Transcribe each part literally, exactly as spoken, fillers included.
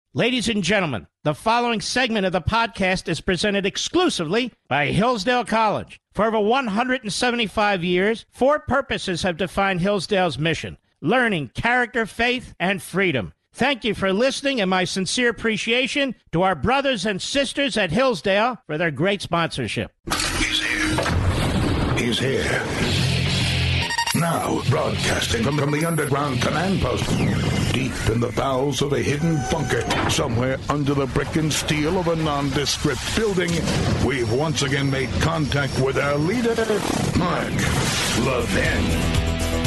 Ladies and gentlemen, the following segment of the podcast is presented exclusively by Hillsdale College. For over one hundred seventy-five years, four purposes have defined Hillsdale's mission: learning, character, faith, and freedom. Thank you for listening, and my sincere appreciation to our brothers and sisters at Hillsdale for their great sponsorship. He's here. He's here. Now, broadcasting from, from the underground command post, deep in the bowels of a hidden bunker, somewhere under the brick and steel of a nondescript building, we've once again made contact with our leader, Mark Levin.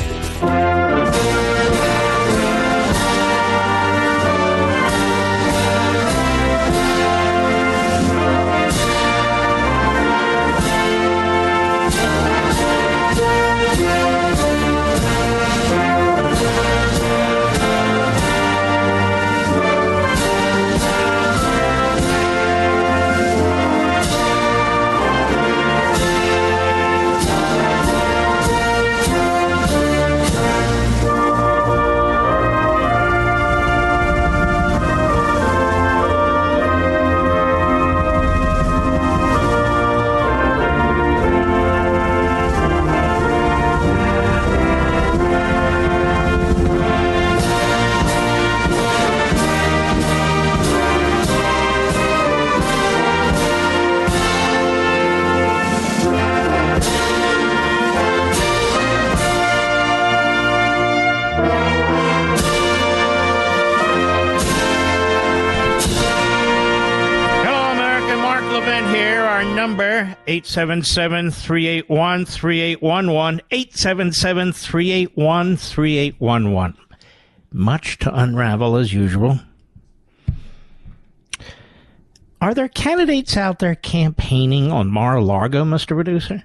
eight seven seven, three eight one, three eight one one, eight seven seven, three eight one, three eight one one. Much to unravel as usual. Are there candidates out there campaigning on Mar-a-Lago, Mister Producer?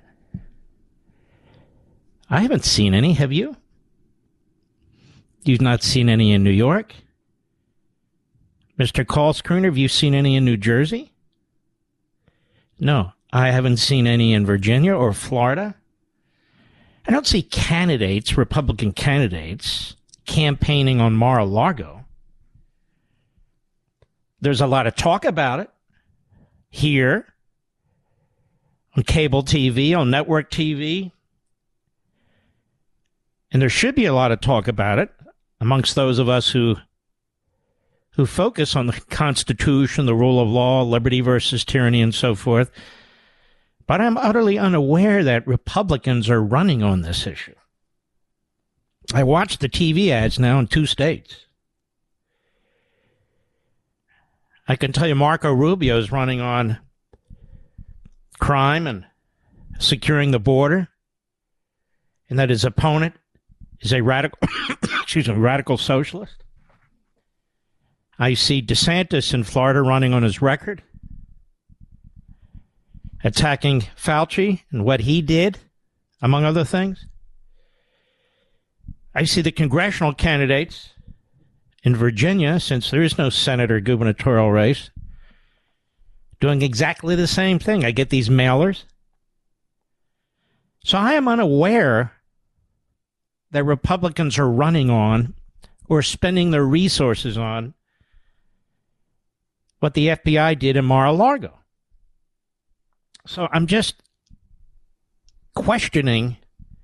I haven't seen any. Have you? You've not seen any in New York? Mister Call Screener, have you seen any in New Jersey? No. I haven't seen any in Virginia or Florida. I don't see candidates, Republican candidates, campaigning on Mar-a-Lago. There's a lot of talk about it here, on cable T V, on network T V. And there should be a lot of talk about it amongst those of us who who focus on the Constitution, the rule of law, liberty versus tyranny, and so forth. But I'm utterly unaware that Republicans are running on this issue. I watch the T V ads now in two states. I can tell you Marco Rubio is running on crime and securing the border, and that his opponent is a radical, excuse me, radical socialist. I see DeSantis in Florida running on his record, attacking Fauci and what he did, among other things. I see the congressional candidates in Virginia, since there is no Senate or gubernatorial race, doing exactly the same thing. I get these mailers. So I am unaware that Republicans are running on or spending their resources on what the F B I did in Mar-a-Lago. So I'm just questioning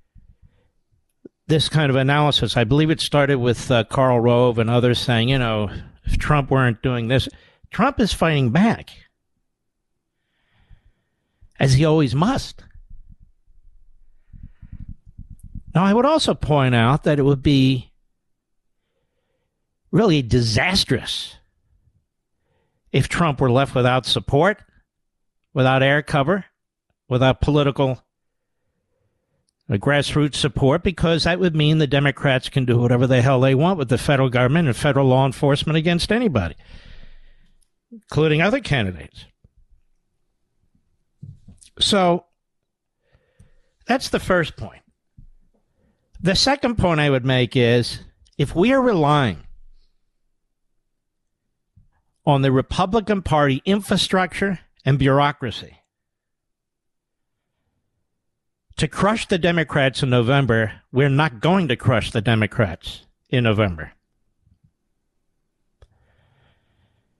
this kind of analysis. I believe it started with uh, Karl Rove and others saying, you know, if Trump weren't doing this, Trump is fighting back, as he always must. Now, I would also point out that it would be really disastrous if Trump were left without support, without air cover, without political uh, grassroots support, because that would mean the Democrats can do whatever the hell they want with the federal government and federal law enforcement against anybody, including other candidates. So that's the first point. The second point I would make is, if we are relying on the Republican Party infrastructure and bureaucracy to crush the Democrats in November, we're not going to crush the Democrats in November.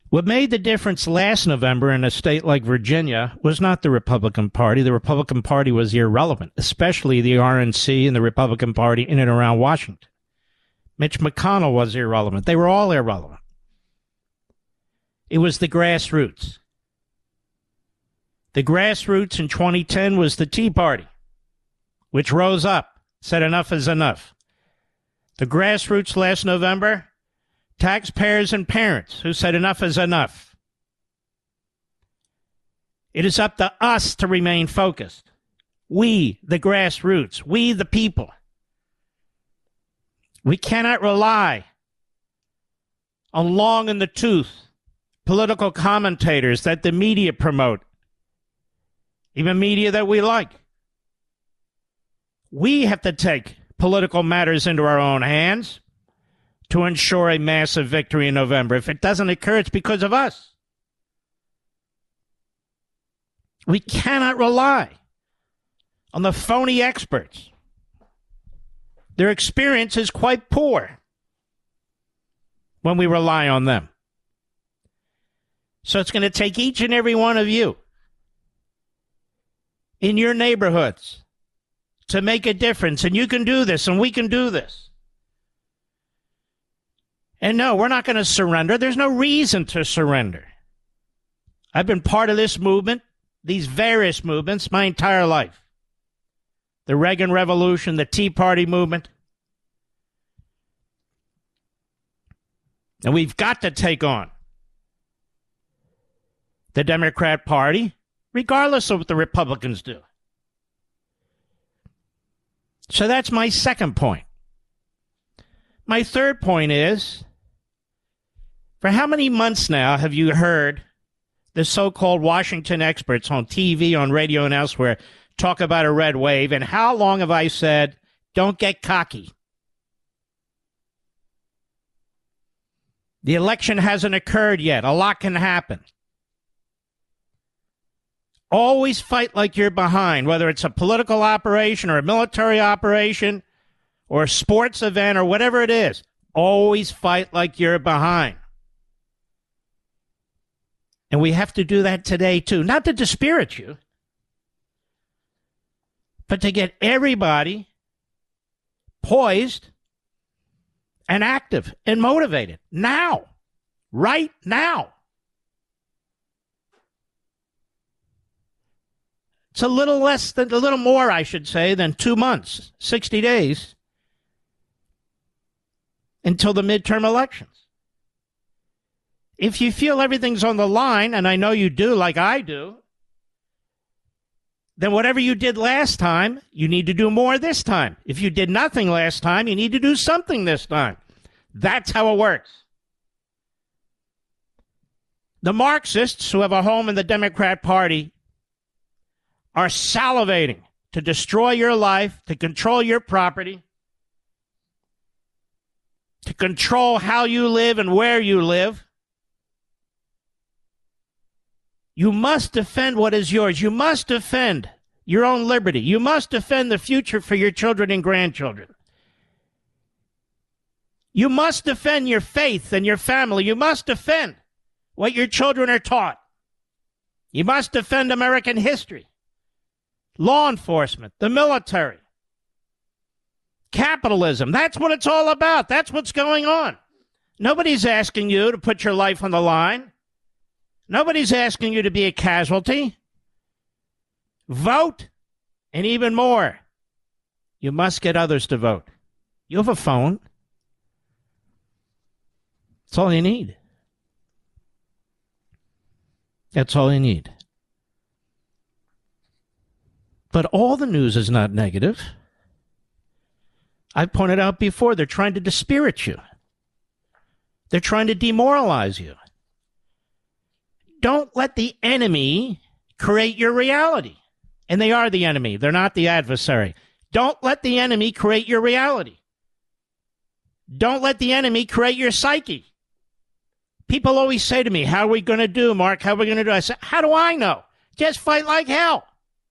What made the difference last November in a state like Virginia was not the Republican Party. The Republican Party was irrelevant, especially the R N C and the Republican Party in and around Washington. Mitch McConnell was irrelevant. They were all irrelevant. It was the grassroots. The grassroots in twenty ten was the Tea Party, which rose up, said enough is enough. The grassroots last November, taxpayers and parents who said enough is enough. It is up to us to remain focused. We, the grassroots, we, the people. We cannot rely on long in the tooth political commentators that the media promote, even media that we like. We have to take political matters into our own hands to ensure a massive victory in November. If it doesn't occur, it's because of us. We cannot rely on the phony experts. Their experience is quite poor when we rely on them. So it's going to take each and every one of you in your neighborhoods to make a difference. And you can do this, and we can do this. And no, we're not going to surrender. There's no reason to surrender. I've been part of this movement, these various movements, my entire life. The Reagan Revolution, the Tea Party movement. And we've got to take on the Democrat Party, regardless of what the Republicans do. So that's my second point. My third point is, for how many months now have you heard the so-called Washington experts on T V, on radio, and elsewhere talk about a red wave, and how long have I said, don't get cocky? The election hasn't occurred yet. A lot can happen. Always fight like you're behind, whether it's a political operation or a military operation or a sports event or whatever it is. Always fight like you're behind. And we have to do that today, too. Not to dispirit you, but to get everybody poised and active and motivated now, right now. It's a little less than, a little more, I should say, than two months, sixty days until the midterm elections. If you feel everything's on the line, and I know you do, like I do, then whatever you did last time, you need to do more this time. If you did nothing last time, you need to do something this time. That's how it works. The Marxists, who have a home in the Democrat Party, are salivating to destroy your life, to control your property, to control how you live and where you live. You must defend what is yours. You must defend your own liberty. You must defend the future for your children and grandchildren. You must defend your faith and your family. You must defend what your children are taught. You must defend American history, law enforcement, the military, capitalism. That's what it's all about. That's what's going on. Nobody's asking you to put your life on the line. Nobody's asking you to be a casualty. Vote, and even more, you must get others to vote. You have a phone. That's all you need. That's all you need. But all the news is not negative. I've pointed out before, they're trying to dispirit you. They're trying to demoralize you. Don't let the enemy create your reality. And they are the enemy. They're not the adversary. Don't let the enemy create your reality. Don't let the enemy create your psyche. People always say to me, how are we going to do, Mark? How are we going to do? I say, how do I know? Just fight like hell.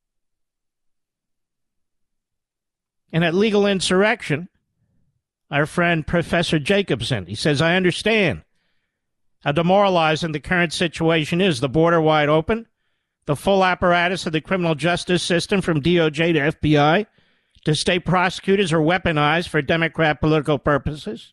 And at Legal Insurrection, our friend Professor Jacobson, he says, I understand. how demoralizing the current situation is. The border wide open, the full apparatus of the criminal justice system from D O J to F B I to state prosecutors are weaponized for Democrat political purposes.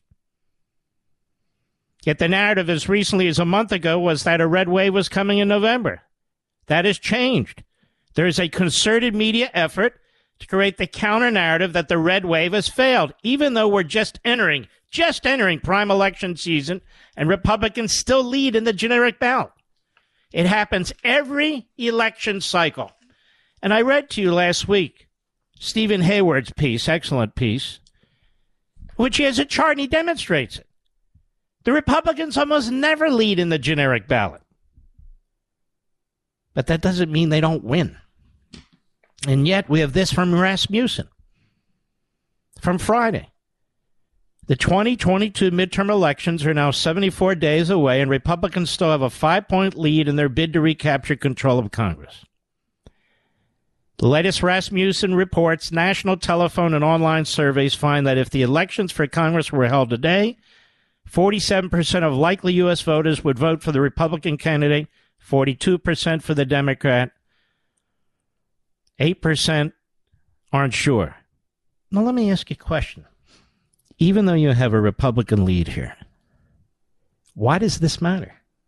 Yet the narrative as recently as a month ago was that a red wave was coming in November. That has changed. There is a concerted media effort to create the counter-narrative that the red wave has failed, even though we're just entering, just entering prime election season, and Republicans still lead in the generic ballot. It happens every election cycle. And I read to you last week Stephen Hayward's piece, excellent piece, which he has a chart and he demonstrates it. The Republicans almost never lead in the generic ballot. But that doesn't mean they don't win. And yet we have this from Rasmussen from Friday. The twenty twenty-two midterm elections are now seventy-four days away, and Republicans still have a five-point lead in their bid to recapture control of Congress. The latest Rasmussen reports national telephone and online surveys find that if the elections for Congress were held today, forty-seven percent of likely U S voters would vote for the Republican candidate, forty-two percent for the Democrat, eight percent aren't sure. Now, let me ask you a question. Even though you have a Republican lead here, why does this matter?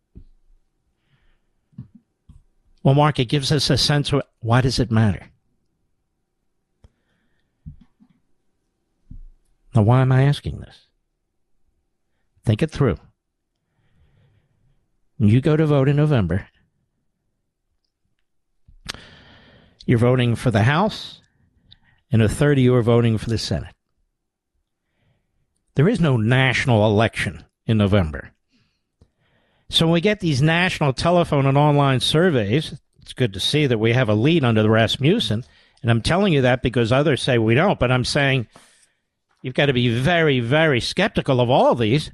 Well, Mark, it gives us a sense of why does it matter? Now, why am I asking this? Think it through. When you go to vote in November, you're voting for the House, and a third of you are voting for the Senate. There is no national election in November. So when we get these national telephone and online surveys, it's good to see that we have a lead under the Rasmussen. And I'm telling you that because others say we don't. But I'm saying you've got to be very, very skeptical of all of these.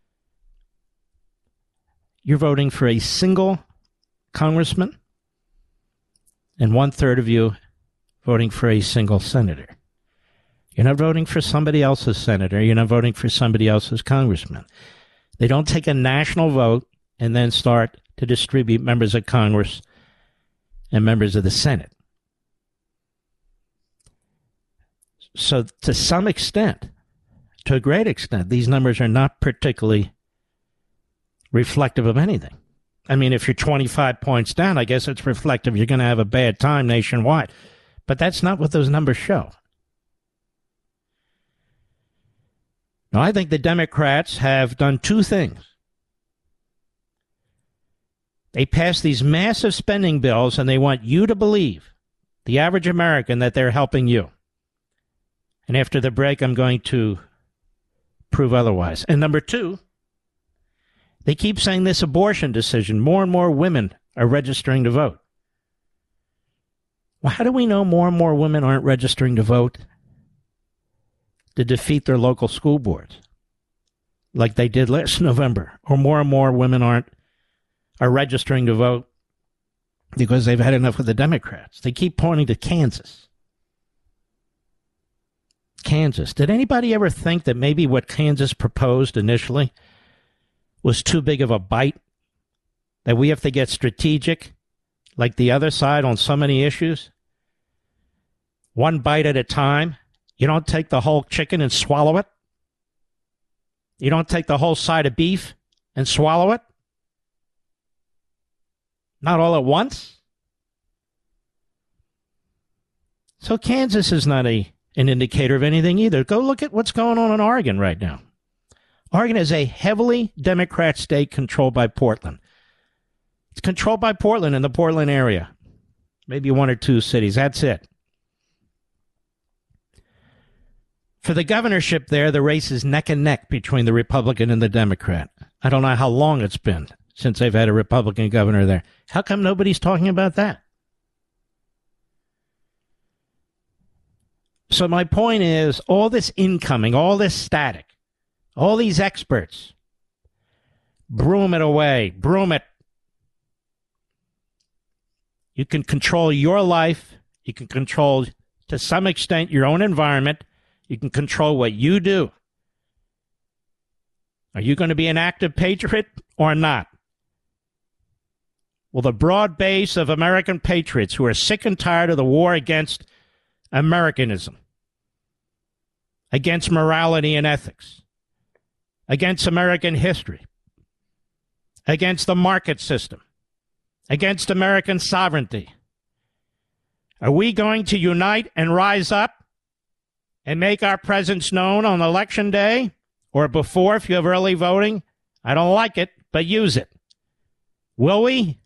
You're voting for a single congressman, and one-third of you voting for a single senator. You're not voting for somebody else's senator. You're not voting for somebody else's congressman. They don't take a national vote and then start to distribute members of Congress and members of the Senate. So to some extent, to a great extent, these numbers are not particularly reflective of anything. I mean, if you're twenty-five points down, I guess it's reflective you're going to have a bad time nationwide. But that's not what those numbers show. Now, I think the Democrats have done two things. They passed these massive spending bills, and they want you to believe, the average American, that they're helping you. And after the break, I'm going to prove otherwise. And number two, they keep saying this abortion decision, more and more women are registering to vote. Well, how do we know more and more women aren't registering to vote to defeat their local school boards like they did last November? Or more and more women aren't are registering to vote because they've had enough with the Democrats? They keep pointing to Kansas. Kansas. Did anybody ever think that maybe what Kansas proposed initially was too big of a bite? That we have to get strategic like the other side on so many issues? One bite at a time. You don't take the whole chicken and swallow it. You don't take the whole side of beef and swallow it. Not all at once. So Kansas is not a an indicator of anything either. Go look at what's going on in Oregon right now. Oregon is a heavily Democrat state controlled by Portland. It's controlled by Portland and the Portland area. Maybe one or two cities. That's it. For the governorship there, the race is neck and neck between the Republican and the Democrat. I don't know how long it's been since they've had a Republican governor there. How come nobody's talking about that? So my point is, all this incoming, all this static, all these experts, broom it away, broom it. You can control your life. You can control, to some extent, your own environment. You can control what you do. Are you going to be an active patriot or not? Well, the broad base of American patriots who are sick and tired of the war against Americanism, against morality and ethics, against American history, against the market system, against American sovereignty. Are we going to unite and rise up and make our presence known on Election Day or before if you have early voting? I don't like it, but use it. Will we?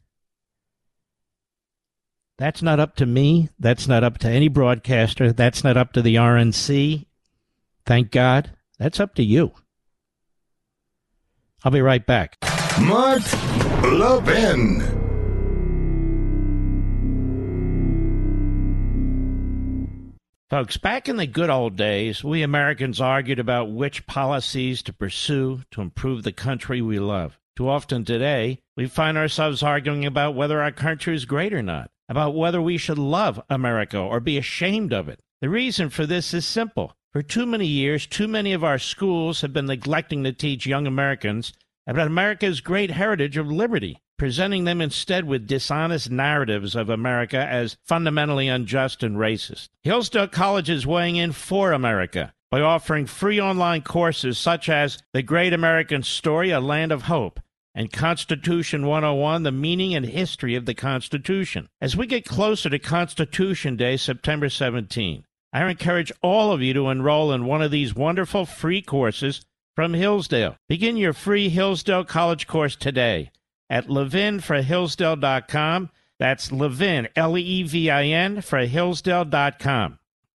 That's not up to me. That's not up to any broadcaster. That's not up to the R N C. Thank God. That's up to you. I'll be right back. Mark Levin. Folks, back in the good old days, we Americans argued about which policies to pursue to improve the country we love. Too often today, we find ourselves arguing about whether our country is great or not, about whether we should love America or be ashamed of it. The reason for this is simple. For too many years, too many of our schools have been neglecting to teach young Americans about America's great heritage of liberty, presenting them instead with dishonest narratives of America as fundamentally unjust and racist. Hillsdale College is weighing in for America by offering free online courses such as The Great American Story, A Land of Hope, and Constitution one oh one, The Meaning and History of the Constitution. As we get closer to Constitution Day, September seventeenth, I encourage all of you to enroll in one of these wonderful free courses from Hillsdale. Begin your free Hillsdale College course today at levin for hillsdale dot com. That's Levin, L E E V I N, for hillsdale dot com.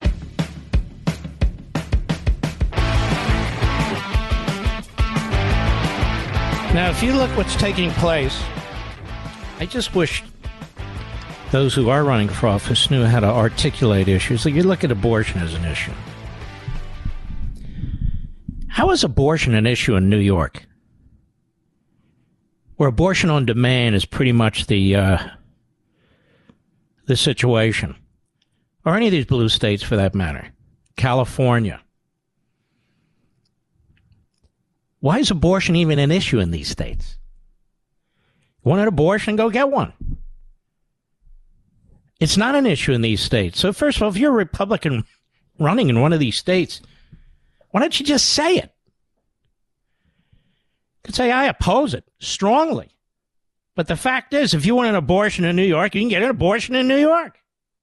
Now, if you look what's taking place, I just wish those who are running for office knew how to articulate issues. Like, you look at abortion as an issue. How is abortion an issue in New York, where abortion on demand is pretty much the uh, the situation, or any of these blue states for that matter, California? Why is abortion even an issue in these states? You want an abortion? Go get one. It's not an issue in these states. So first of all, if you're a Republican running in one of these states, why don't you just say it? You could say, I oppose it strongly. But the fact is, if you want an abortion in New York, you can get an abortion in New York.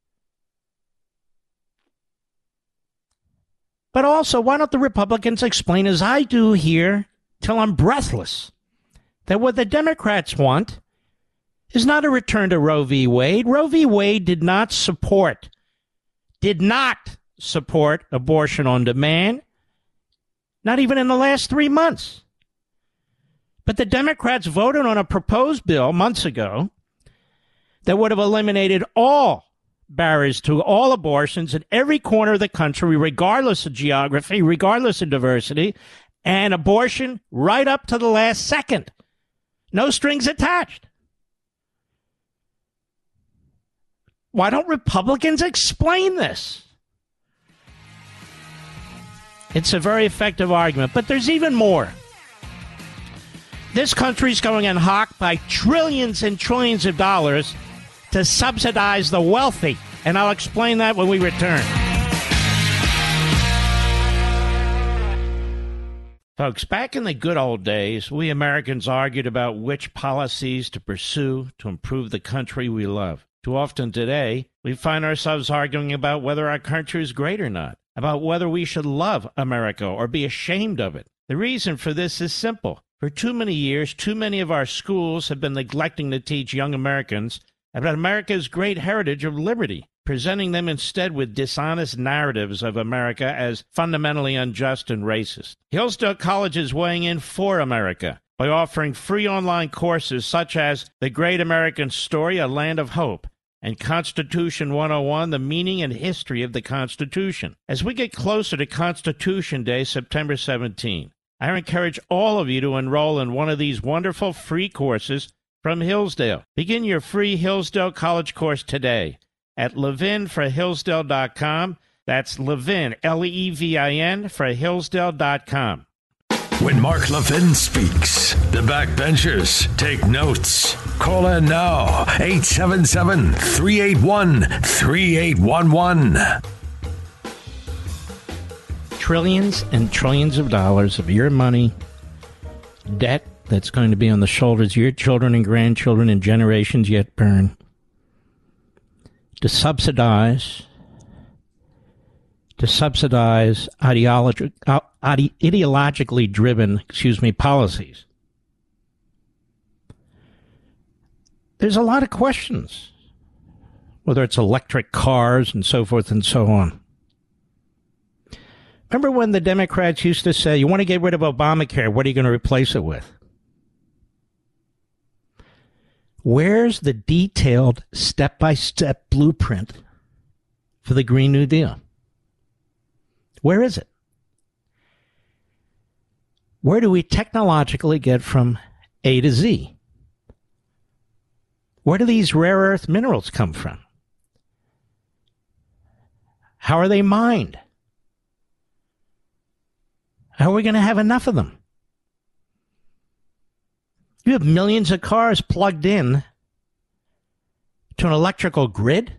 But also, why don't the Republicans explain, as I do here, till I'm breathless, that what the Democrats want is not a return to Roe v. Wade. Roe v. Wade did not support, did not support abortion on demand, not even in the last three months. But the Democrats voted on a proposed bill months ago that would have eliminated all barriers to all abortions in every corner of the country, regardless of geography, regardless of diversity, and abortion right up to the last second. No strings attached. Why don't Republicans explain this? It's a very effective argument, but there's even more. This country's going in hock by trillions and trillions of dollars to subsidize the wealthy, and I'll explain that when we return. Folks, back in the good old days, we Americans argued about which policies to pursue to improve the country we love. Too often today, we find ourselves arguing about whether our country is great or not, about whether we should love America or be ashamed of it. The reason for this is simple. For too many years, too many of our schools have been neglecting to teach young Americans about America's great heritage of liberty, presenting them instead with dishonest narratives of America as fundamentally unjust and racist. Hillsdale College is weighing in for America by offering free online courses such as The Great American Story, A Land of Hope, and Constitution one oh one, The Meaning and History of the Constitution. As we get closer to Constitution Day, September seventeenth, I encourage all of you to enroll in one of these wonderful free courses from Hillsdale. Begin your free Hillsdale College course today at levin for hillsdale dot com. That's Levin, L E E V I N, for hillsdale dot com. when Mark Levin speaks. The backbenchers take notes. Call in now, eight seven seven, three eight one, three eight one one. Trillions and trillions of dollars of your money, debt that's going to be on the shoulders of your children and grandchildren and generations yet burn, to subsidize to subsidize ideologi- uh, ide- ideologically driven, excuse me, policies. There's a lot of questions, whether it's electric cars and so forth and so on. Remember when the Democrats used to say, you want to get rid of Obamacare, what are you going to replace it with? Where's the detailed step-by-step blueprint for the Green New Deal? Where is it? Where do we technologically get from A to Z? Where do these rare earth minerals come from? How are they mined? How are we going to have enough of them? You have millions of cars plugged in to an electrical grid?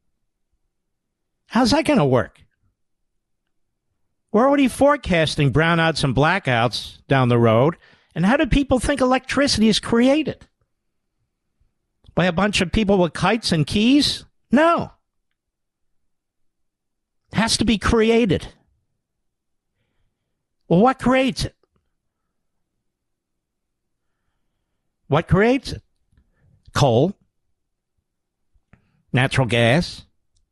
How's that going to work? We're already forecasting brownouts and blackouts down the road. And how do people think electricity is created? By a bunch of people with kites and keys? No. It has to be created. Well, what creates it? What creates it? Coal? Natural gas?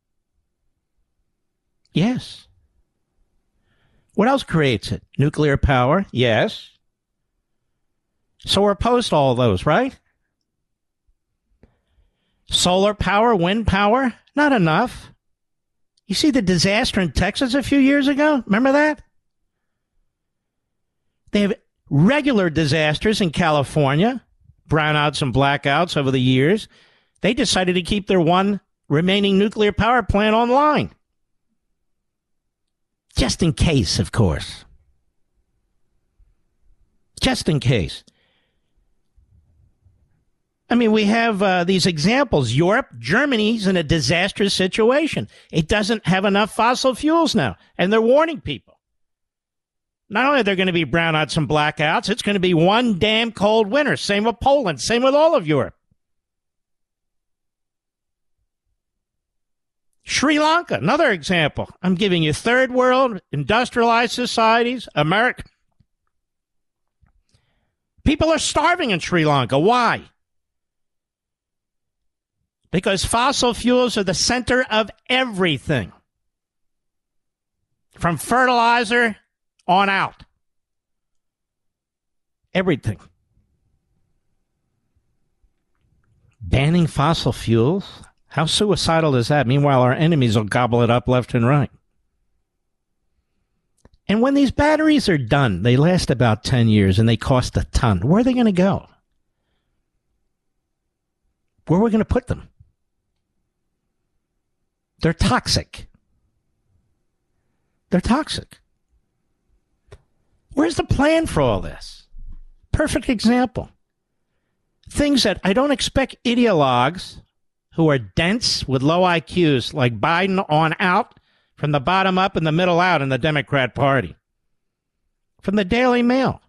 Yes. What else creates it? Nuclear power? Yes. So we're opposed to all those, right? Solar power, wind power? Not enough. You see the disaster in Texas a few years ago? Remember that? They have regular disasters in California, brownouts and blackouts over the years. They decided to keep their one remaining nuclear power plant online. Just in case, of course. Just in case. I mean, we have uh, these examples. Europe, Germany's in a disastrous situation. It doesn't have enough fossil fuels now, and they're warning people. Not only are there going to be brownouts and blackouts, it's going to be one damn cold winter. Same with Poland. Same with all of Europe. Sri Lanka, another example. I'm giving you third world, industrialized societies, America. People are starving in Sri Lanka. Why? Because fossil fuels are the center of everything. From fertilizer on out. Everything. Banning fossil fuels? How suicidal is that? Meanwhile, our enemies will gobble it up left and right. And when these batteries are done, they last about ten years and they cost a ton. Where are they going to go? Where are we going to put them? They're toxic. They're toxic. Where's the plan for all this? Perfect example. Things that I don't expect ideologues who are dense with low I Qs like Biden on out, from the bottom up and the middle out in the Democrat Party. From the Daily Mail.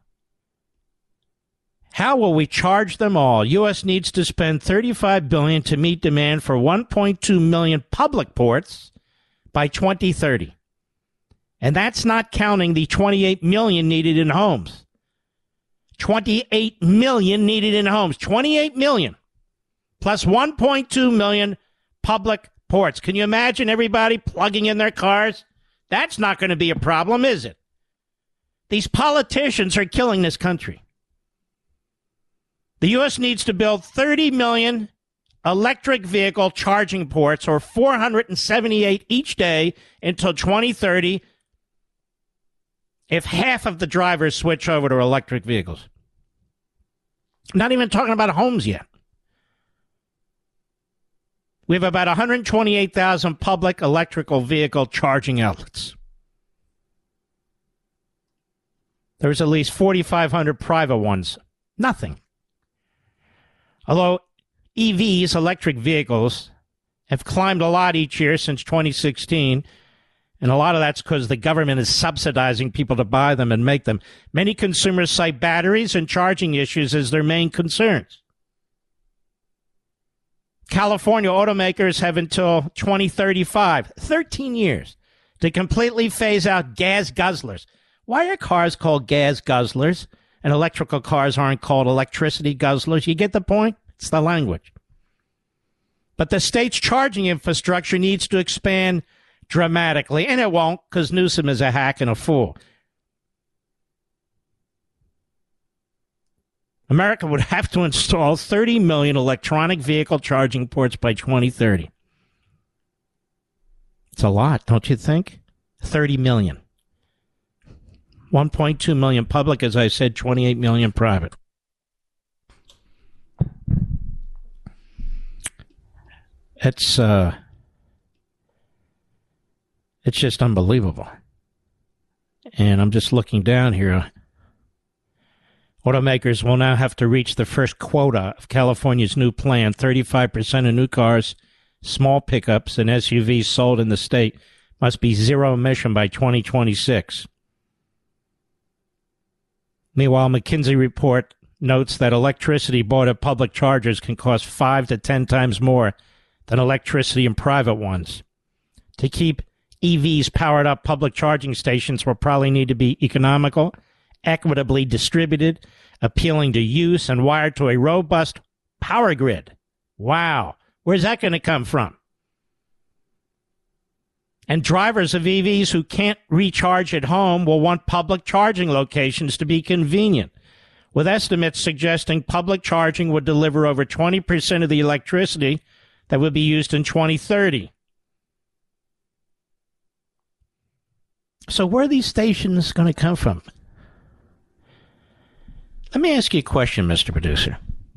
How will we charge them all? U S needs to spend thirty-five billion dollars to meet demand for one point two million public ports by twenty thirty. And that's not counting the twenty-eight million needed in homes. twenty-eight million needed in homes. twenty-eight million. Plus one point two million public ports. Can you imagine everybody plugging in their cars? That's not going to be a problem, is it? These politicians are killing this country. The U S needs to build thirty million electric vehicle charging ports, or four hundred seventy-eight each day until twenty thirty, if half of the drivers switch over to electric vehicles. Not even talking about homes yet. We have about one hundred twenty-eight thousand public electrical vehicle charging outlets. There's at least forty-five hundred private ones. Nothing. Although E Vs, electric vehicles, have climbed a lot each year since twenty sixteen, and a lot of that's because the government is subsidizing people to buy them and make them. Many consumers cite batteries and charging issues as their main concerns. California automakers have until twenty thirty-five, thirteen years, to completely phase out gas guzzlers. Why are cars called gas guzzlers and electrical cars aren't called electricity guzzlers? You get the point? It's the language. But the state's charging infrastructure needs to expand dramatically, and it won't, because Newsom is a hack and a fool. America would have to install thirty million electronic vehicle charging ports by twenty thirty. It's a lot, don't you think? thirty million. one point two million public, as I said, twenty-eight million private. It's, uh, it's just unbelievable. And I'm just looking down here. Automakers will now have to reach the first quota of California's new plan. thirty-five percent of new cars, small pickups, and S U Vs sold in the state must be zero emission by twenty twenty-six. Meanwhile, McKinsey report notes that electricity bought at public chargers can cost five to ten times more than electricity in private ones. To keep E Vs powered up, public charging stations will probably need to be economical, equitably distributed, appealing to use, and wired to a robust power grid. Wow. Where's that going to come from? And drivers of E Vs who can't recharge at home will want public charging locations to be convenient, with estimates suggesting public charging would deliver over twenty percent of the electricity that would be used in twenty thirty. So where are these stations going to come from? Let me ask you a question, Mister Producer.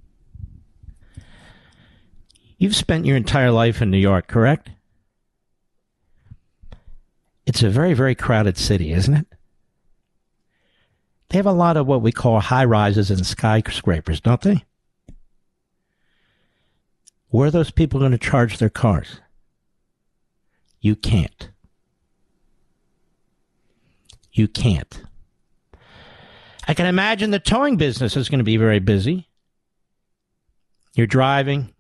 You've spent your entire life in New York, correct? It's a very, very crowded city, isn't it? They have a lot of what we call high-rises and skyscrapers, don't they? Where are those people going to charge their cars? You can't. You can't. I can imagine the towing business is going to be very busy. You're driving.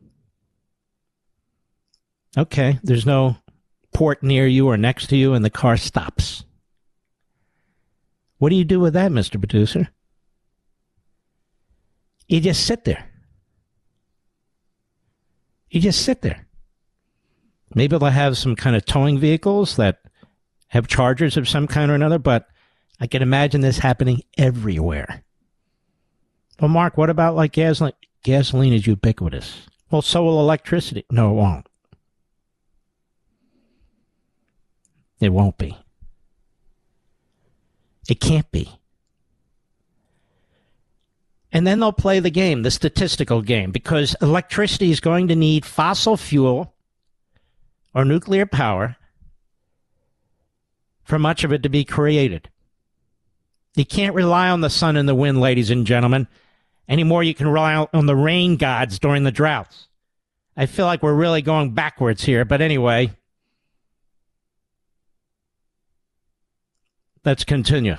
Okay, there's no port near you or next to you, and the car stops. What do you do with that, Mister Producer? You just sit there. You just sit there. Maybe they'll have some kind of towing vehicles that have chargers of some kind or another, but I can imagine this happening everywhere. Well, Mark, what about like gasoline? Gasoline is ubiquitous. Well, so will electricity. No, it won't. It won't be. It can't be. And then they'll play the game, the statistical game, because electricity is going to need fossil fuel or nuclear power for much of it to be created. You can't rely on the sun and the wind, ladies and gentlemen, anymore. You can rely on the rain gods during the droughts. I feel like we're really going backwards here, but anyway, let's continue.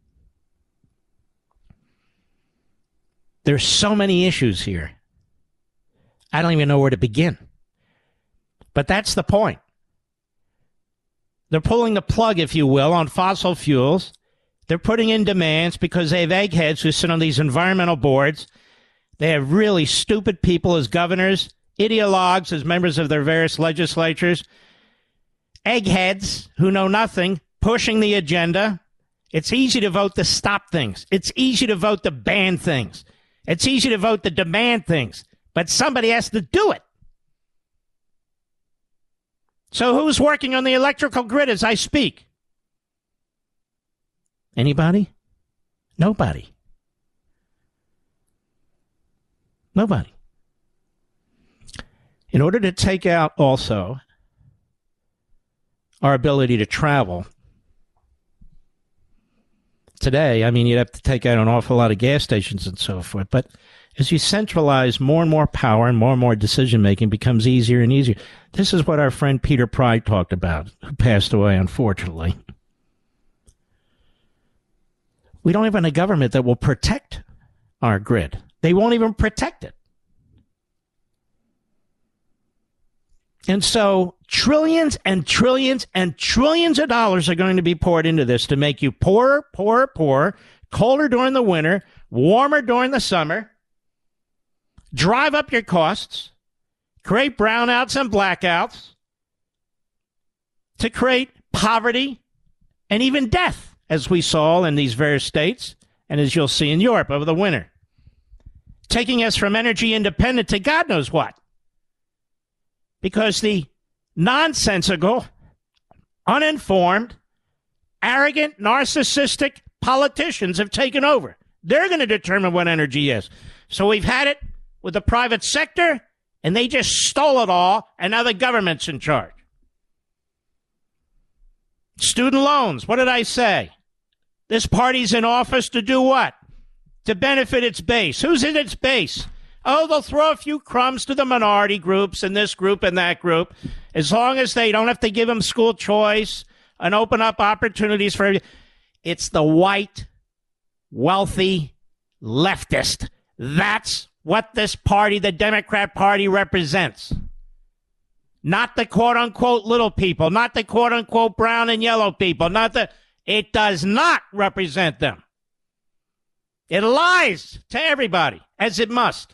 There's so many issues here. I don't even know where to begin. But that's the point. They're pulling the plug, if you will, on fossil fuels. They're putting in demands because they have eggheads who sit on these environmental boards. They have really stupid people as governors, ideologues as members of their various legislatures, eggheads who know nothing, pushing the agenda. It's easy to vote to stop things. It's easy to vote to ban things. It's easy to vote to demand things. But somebody has to do it. So who's working on the electrical grid as I speak? Anybody? Nobody. Nobody. In order to take out also our ability to travel, Today, I mean, you'd have to take out an awful lot of gas stations and so forth. But as you centralize more and more power and more and more decision-making becomes easier and easier. This is what our friend Peter Pride talked about, who passed away, unfortunately. We don't have a government that will protect our grid. They won't even protect it. And so trillions and trillions and trillions of dollars are going to be poured into this to make you poorer, poorer, poorer, colder during the winter, warmer during the summer, drive up your costs, create brownouts and blackouts, to create poverty and even death, as we saw in these various states and as you'll see in Europe over the winter. Taking us from energy independent to God knows what. Because the nonsensical, uninformed, arrogant, narcissistic politicians have taken over. They're going to determine what energy is. So we've had it with the private sector, and they just stole it all, and now the government's in charge. Student loans, what did I say? This party's in office to do what? To benefit its base. Who's in its base? Oh, they'll throw a few crumbs to the minority groups and this group and that group, as long as they don't have to give them school choice and open up opportunities for everything. It's the white, wealthy, leftist. That's what this party, the Democrat Party, represents. Not the quote-unquote little people, not the quote-unquote brown and yellow people, not the... It does not represent them. It lies to everybody, as it must.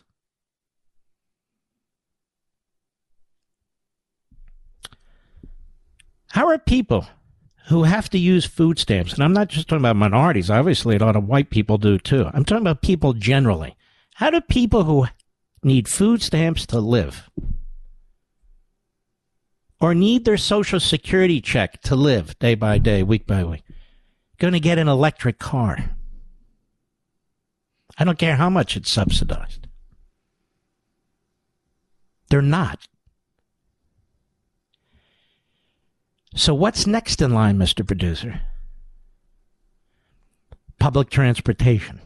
How are people who have to use food stamps, and I'm not just talking about minorities, obviously a lot of white people do too. I'm talking about people generally. How do people who need food stamps to live or need their Social Security check to live day by day, week by week, going to get an electric car? I don't care how much it's subsidized. They're not. So what's next in line, Mister Producer? Public transportation.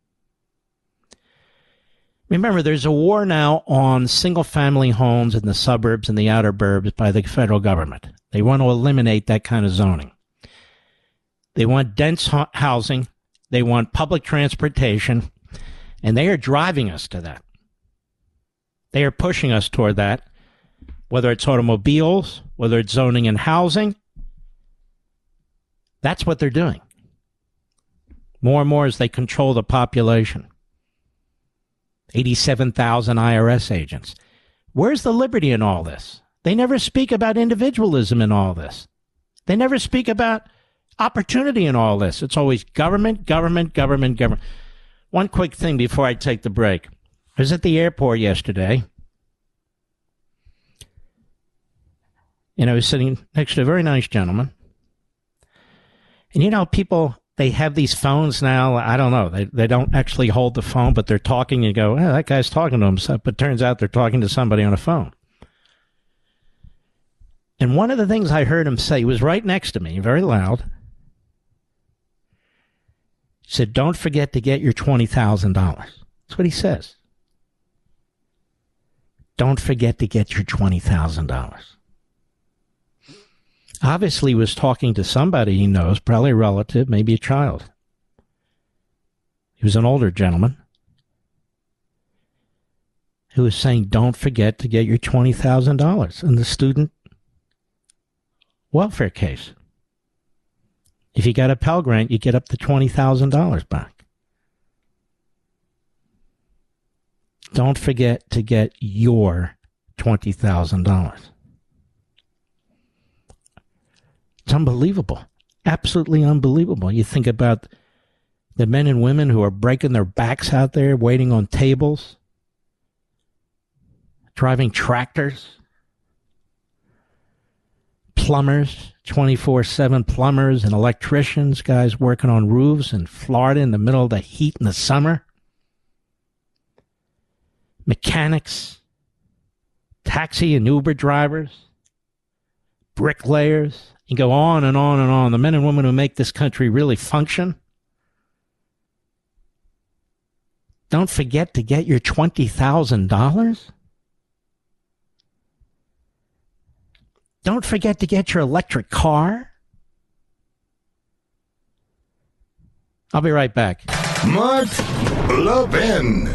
Remember, there's a war now on single-family homes in the suburbs and the outer burbs by the federal government. They want to eliminate that kind of zoning. They want dense housing. They want public transportation. And they are driving us to that. They are pushing us toward that, whether it's automobiles, whether it's zoning and housing. That's what they're doing. More and more as they control the population. eighty-seven thousand I R S agents. Where's the liberty in all this? They never speak about individualism in all this. They never speak about opportunity in all this. It's always government, government, government, government. One quick thing before I take the break. I was at the airport yesterday, and I was sitting next to a very nice gentleman. And you know, people, they have these phones now. I don't know. They they don't actually hold the phone, but they're talking and go, oh, that guy's talking to himself. But it turns out they're talking to somebody on a phone. And one of the things I heard him say, he was right next to me, very loud. He said, don't forget to get your twenty thousand dollars. That's what he says. Don't forget to get your twenty thousand dollars. Obviously, he was talking to somebody he knows, probably a relative, maybe a child. He was an older gentleman who was saying, don't forget to get your twenty thousand dollars in the student welfare case. If you got a Pell Grant, you get up to twenty thousand dollars back. Don't forget to get your twenty thousand dollars. It's unbelievable. Absolutely unbelievable. You think about the men and women who are breaking their backs out there, waiting on tables, driving tractors, plumbers, twenty-four seven plumbers and electricians, guys working on roofs in Florida in the middle of the heat in the summer, mechanics, taxi and Uber drivers, bricklayers. You go on and on and on. The men and women who make this country really function. Don't forget to get your twenty thousand dollars. Don't forget to get your electric car. I'll be right back. Mark Levin.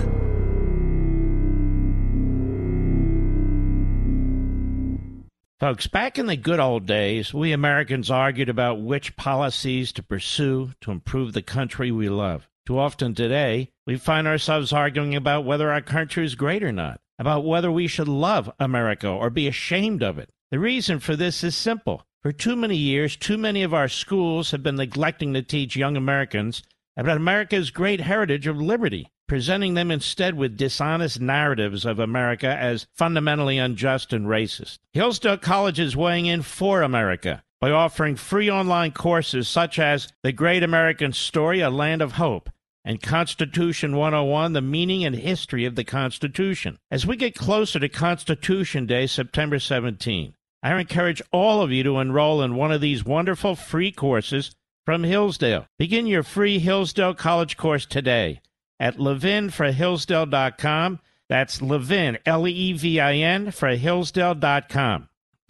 Folks, back in the good old days, we Americans argued about which policies to pursue to improve the country we love. Too often today, we find ourselves arguing about whether our country is great or not, about whether we should love America or be ashamed of it. The reason for this is simple. For too many years, too many of our schools have been neglecting to teach young Americans about America's great heritage of liberty, presenting them instead with dishonest narratives of America as fundamentally unjust and racist. Hillsdale College is weighing in for America by offering free online courses such as The Great American Story, A Land of Hope, and Constitution one oh one, The Meaning and History of the Constitution. As we get closer to Constitution Day, September seventeenth, I encourage all of you to enroll in one of these wonderful free courses from Hillsdale. Begin your free Hillsdale College course today at levin for hillsdale dot com. That's Levin, L E V I N, for hillsdale dot com.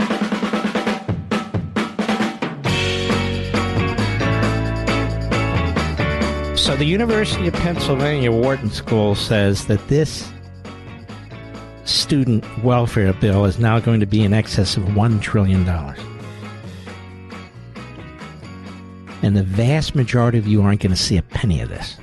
So the University of Pennsylvania Wharton School says that this student welfare bill is now going to be in excess of one trillion dollars. And the vast majority of you aren't going to see a penny of this.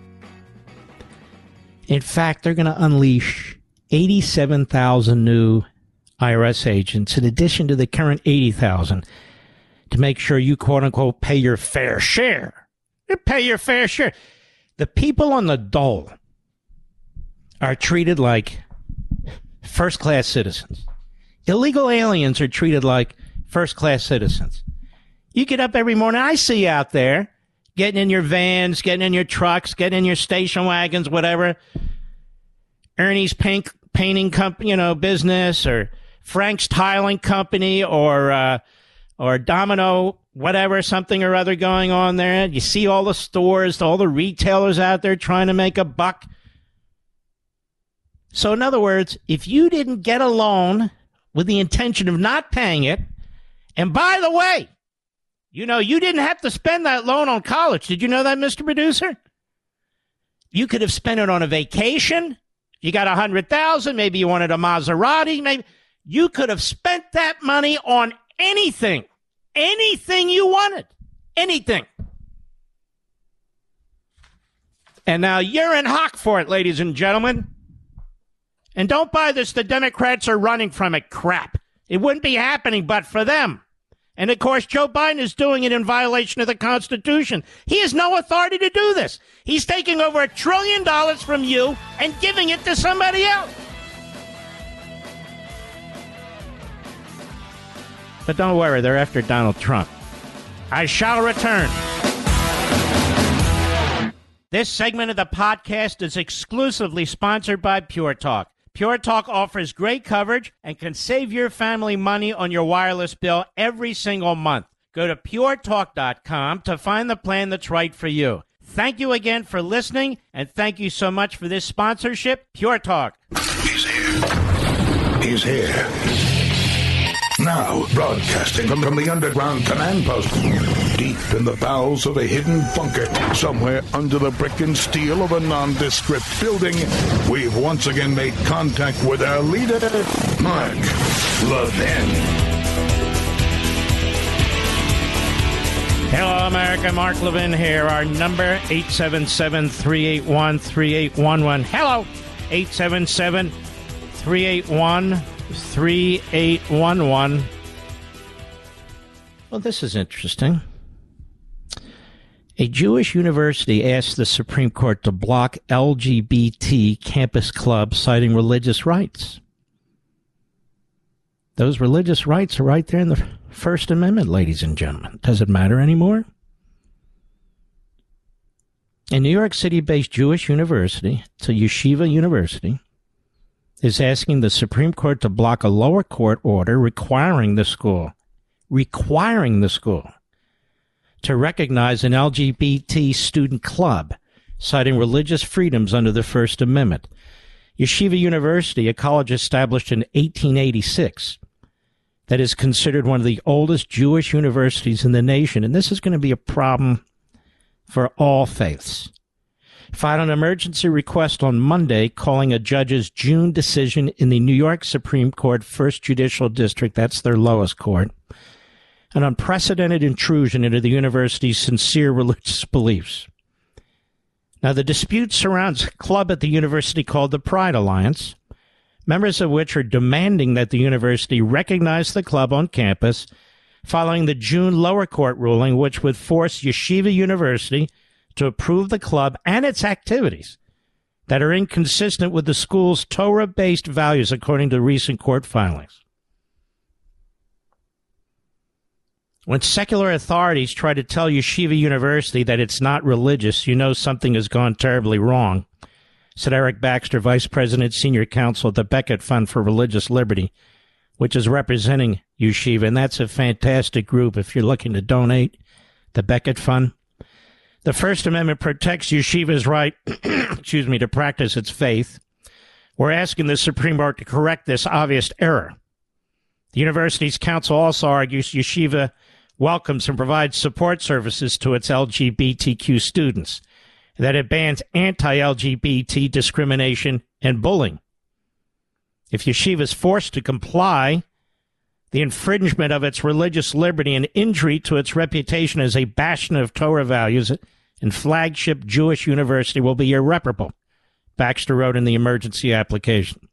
In fact, they're going to unleash eighty-seven thousand new I R S agents in addition to the current eighty thousand to make sure you, quote-unquote, pay your fair share. You pay your fair share. The people on the dole are treated like first-class citizens. Illegal aliens are treated like first-class citizens. You get up every morning, I see you out there, getting in your vans, getting in your trucks, getting in your station wagons, whatever. Ernie's paint, painting company, you know, business, or Frank's tiling company, or uh, or Domino, whatever, something or other going on there. You see all the stores, all the retailers out there trying to make a buck. So in other words, if you didn't get a loan with the intention of not paying it, and by the way, you know, you didn't have to spend that loan on college. Did you know that, Mister Producer? You could have spent it on a vacation. You got a hundred thousand. Maybe you wanted a Maserati. Maybe you could have spent that money on anything, anything you wanted, anything. And now you're in hock for it, ladies and gentlemen. And don't buy this. The Democrats are running from it crap. It wouldn't be happening but for them. And, of course, Joe Biden is doing it in violation of the Constitution. He has no authority to do this. He's taking over a trillion dollars from you and giving it to somebody else. But don't worry, they're after Donald Trump. I shall return. This segment of the podcast is exclusively sponsored by Pure Talk. Pure Talk offers great coverage and can save your family money on your wireless bill every single month. Go to pure talk dot com to find the plan that's right for you. Thank you again for listening, and thank you so much for this sponsorship, Pure Talk. He's here. He's here. Now, broadcasting from, from the underground command post, deep in the bowels of a hidden bunker, somewhere under the brick and steel of a nondescript building, we've once again made contact with our leader, Mark Levin. Hello, America. Mark Levin here. Our number, eight seven seven, three eight one, three eight one one. Hello, eight seven seven, three eight one, three eight one one. Well, this is interesting. A Jewish university asked the Supreme Court to block L G B T campus clubs citing religious rights. Those religious rights are right there in the First Amendment, ladies and gentlemen. Does it matter anymore? A New York City-based Jewish university, it's a yeshiva university, is asking the Supreme Court to block a lower court order requiring the school, requiring the school to recognize an L G B T student club, citing religious freedoms under the First Amendment. Yeshiva University, a college established in eighteen eighty-six, that is considered one of the oldest Jewish universities in the nation, and this is going to be a problem for all faiths, filed an emergency request on Monday calling a judge's June decision in the New York Supreme Court First Judicial District, that's their lowest court, an unprecedented intrusion into the university's sincere religious beliefs. Now, the dispute surrounds a club at the university called the Pride Alliance, members of which are demanding that the university recognize the club on campus following the June lower court ruling, which would force Yeshiva University to approve the club and its activities that are inconsistent with the school's Torah-based values, according to recent court filings. When secular authorities try to tell Yeshiva University that it's not religious, you know something has gone terribly wrong, said Eric Baxter, Vice President, Senior Counsel at the Becket Fund for Religious Liberty, which is representing Yeshiva, and that's a fantastic group if you're looking to donate, the Becket Fund. The First Amendment protects Yeshiva's right, excuse me, to practice its faith. We're asking the Supreme Court to correct this obvious error. The university's counsel also argues Yeshiva welcomes and provides support services to its L G B T Q students, that it bans anti-L G B T discrimination and bullying. If Yeshiva is forced to comply, the infringement of its religious liberty and injury to its reputation as a bastion of Torah values and flagship Jewish university will be irreparable, Baxter wrote in the emergency application.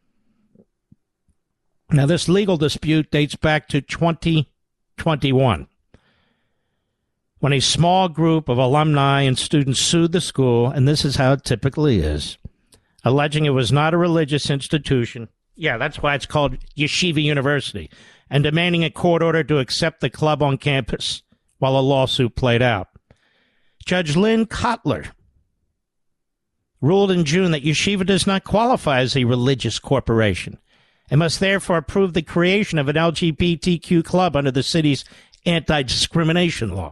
Now, this legal dispute dates back to twenty twenty-one, when a small group of alumni and students sued the school, and this is how it typically is, alleging it was not a religious institution. Yeah, that's why it's called Yeshiva University, and demanding a court order to accept the club on campus while a lawsuit played out. Judge Lynn Kotler ruled in June that Yeshiva does not qualify as a religious corporation and must therefore approve the creation of an L G B T Q club under the city's anti-discrimination law.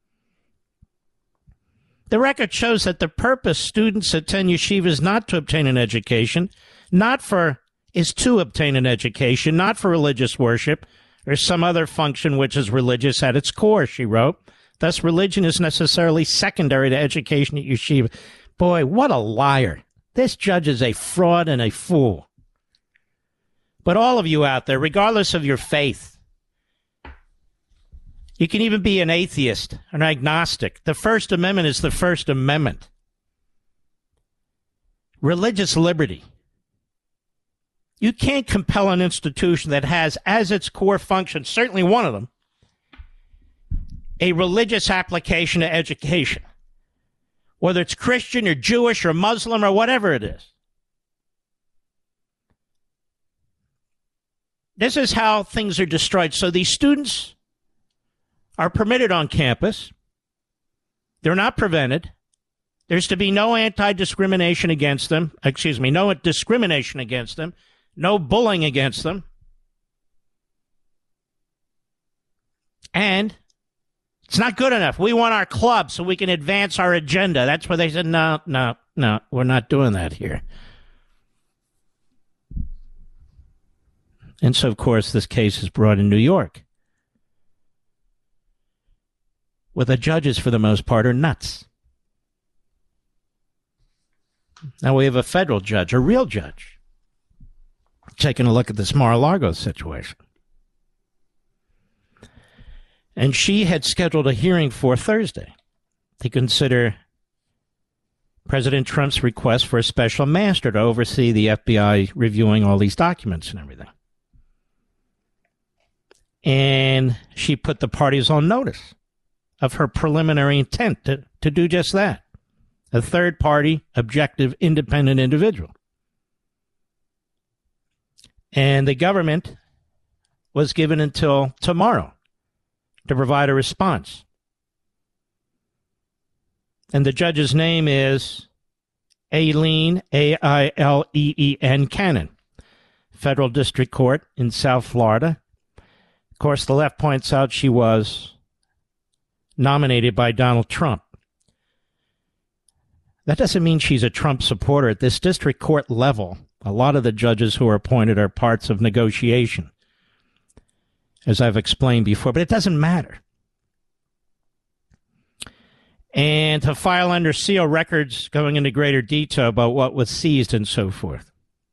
The record shows that the purpose students attend yeshiva is not to obtain an education, not for is to obtain an education, not for religious worship or some other function which is religious at its core, she wrote. Thus, religion is necessarily secondary to education at yeshiva. Boy, what a liar. This judge is a fraud and a fool. But all of you out there, regardless of your faith, you can even be an atheist, an agnostic. The First Amendment is the First Amendment. Religious liberty. You can't compel an institution that has as its core function, certainly one of them, a religious application to education, whether it's Christian or Jewish or Muslim or whatever it is. This is how things are destroyed. So these students are permitted on campus. They're not prevented. There's to be no anti-discrimination against them. Excuse me, no discrimination against them. No bullying against them. And it's not good enough. We want our club so we can advance our agenda. That's where they said, no, no, no, we're not doing that here. And so, of course, this case is brought in New York, where the judges, for the most part, are nuts. Now we have a federal judge, a real judge, taking a look at this Mar-a-Lago situation. And she had scheduled a hearing for Thursday to consider President Trump's request for a special master to oversee the F B I reviewing all these documents and everything. And she put the parties on notice of her preliminary intent to, to do just that. A third-party, objective, independent individual. And the government was given until tomorrow to provide a response. And the judge's name is Aileen, A I L E E N, Cannon, Federal District Court in South Florida. Of course, the left points out she was nominated by Donald Trump. That doesn't mean she's a Trump supporter. At this district court level, a lot of the judges who are appointed are parts of negotiation, as I've explained before, but it doesn't matter. And to file under seal records going into greater detail about what was seized and so forth.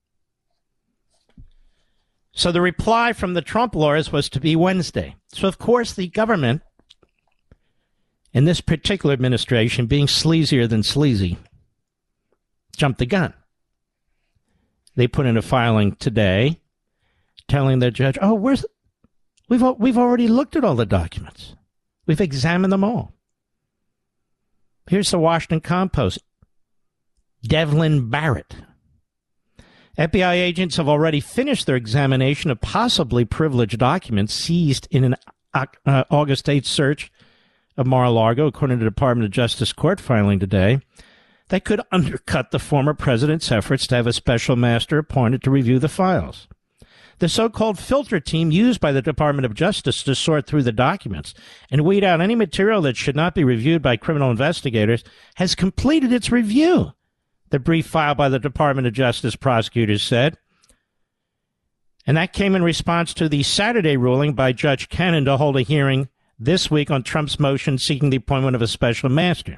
So the reply from the Trump lawyers was to be Wednesday. So, of course, the government, in this particular administration, being sleazier than sleazy, jumped the gun. They put in a filing today telling the judge, oh, where's, we've, we've already looked at all the documents. We've examined them all. Here's the Washington Compost. Devlin Barrett. F B I agents have already finished their examination of possibly privileged documents seized in an uh, August eighth search of Mar-a-Lago, according to the Department of Justice court filing today, that could undercut the former president's efforts to have a special master appointed to review the files. The so-called filter team used by the Department of Justice to sort through the documents and weed out any material that should not be reviewed by criminal investigators has completed its review, the brief filed by the Department of Justice prosecutors said. And that came in response to the Saturday ruling by Judge Cannon to hold a hearing this week on Trump's motion seeking the appointment of a special master.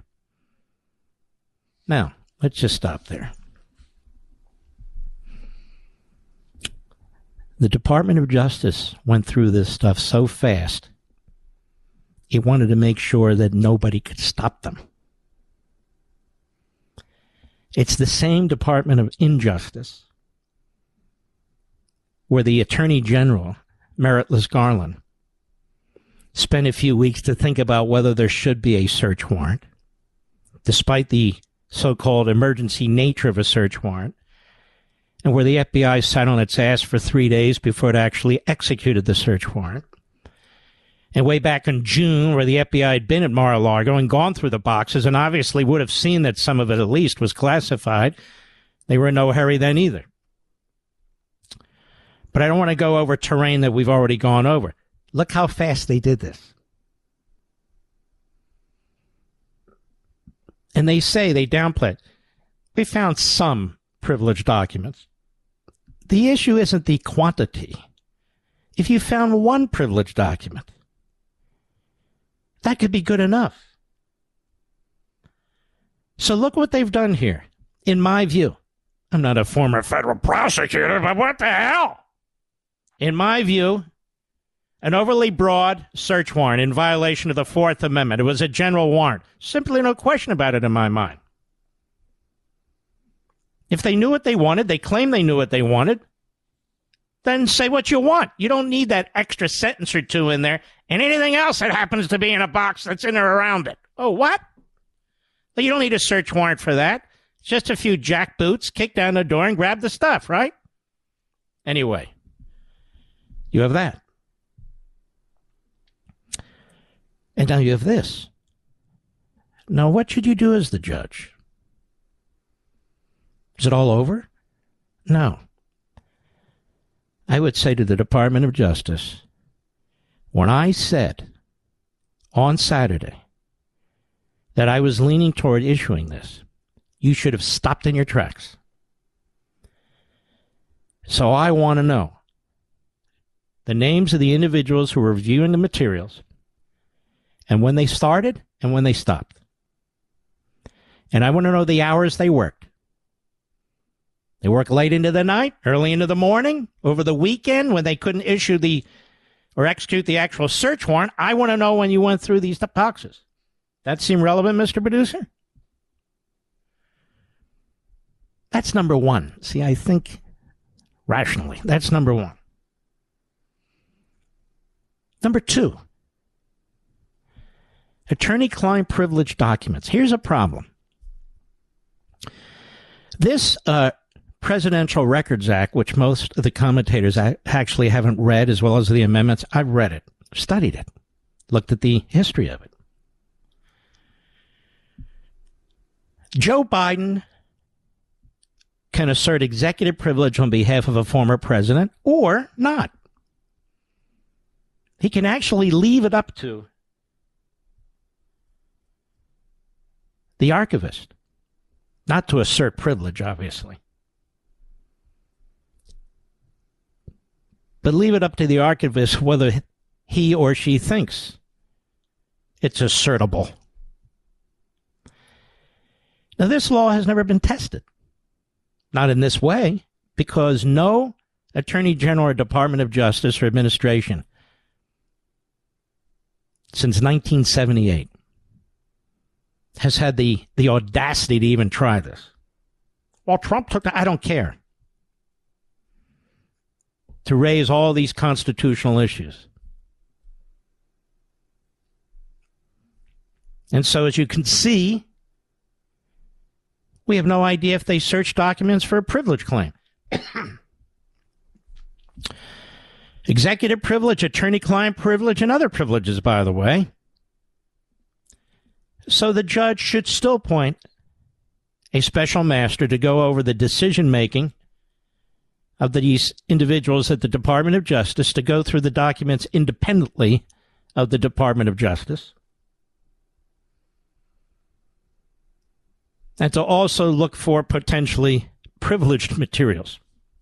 Now, let's just stop there. The Department of Justice went through this stuff so fast, it wanted to make sure that nobody could stop them. It's the same Department of Injustice where the Attorney General, Meritless Garland, spent a few weeks to think about whether there should be a search warrant, despite the so-called emergency nature of a search warrant, and where the F B I sat on its ass for three days before it actually executed the search warrant. And way back in June, where the F B I had been at Mar-a-Lago and gone through the boxes and obviously would have seen that some of it at least was classified, they were in no hurry then either. But I don't want to go over terrain that we've already gone over. Look how fast they did this. And they say, they downplay it. We found some privileged documents. The issue isn't the quantity. If you found one privileged document, that could be good enough. So look what they've done here, in my view. I'm not a former federal prosecutor, but what the hell? In my view, an overly broad search warrant in violation of the Fourth Amendment. It was a general warrant. Simply no question about it in my mind. If they knew what they wanted, they claim they knew what they wanted, then say what you want. You don't need that extra sentence or two in there and anything else that happens to be in a box that's in or around it. Oh, what? Well, you don't need a search warrant for that. It's just a few jackboots, kick down the door and grab the stuff, right? Anyway, you have that. And now you have this. Now, what should you do as the judge? Is it all over? No. I would say to the Department of Justice, when I said on Saturday that I was leaning toward issuing this, you should have stopped in your tracks. So I want to know the names of the individuals who were reviewing the materials and when they started and when they stopped. And I want to know the hours they worked. They work late into the night, early into the morning, over the weekend when they couldn't issue the or execute the actual search warrant. I want to know when you went through these boxes. That seem relevant, Mister Producer? That's number one. See, I think rationally. That's number one. Number two, attorney-client privilege documents. Here's a problem. This uh, Presidential Records Act, which most of the commentators actually haven't read, as well as the amendments, I've read it, studied it, looked at the history of it. Joe Biden can assert executive privilege on behalf of a former president or not. He can actually leave it up to the archivist Not to assert privilege, obviously. But leave it up to the archivist whether he or she thinks it's assertable. Now, this law has never been tested. Not in this way, because no Attorney General or Department of Justice or administration since nineteen seventy-eight has had the, the audacity to even try this. Well, Trump took the, I don't care. To raise all these constitutional issues. And so, as you can see, we have no idea if they searched documents for a privilege claim. Executive privilege, attorney-client privilege, and other privileges, by the way. So the judge should still appoint a special master to go over the decision-making of these individuals at the Department of Justice, to go through the documents independently of the Department of Justice, and to also look for potentially privileged materials.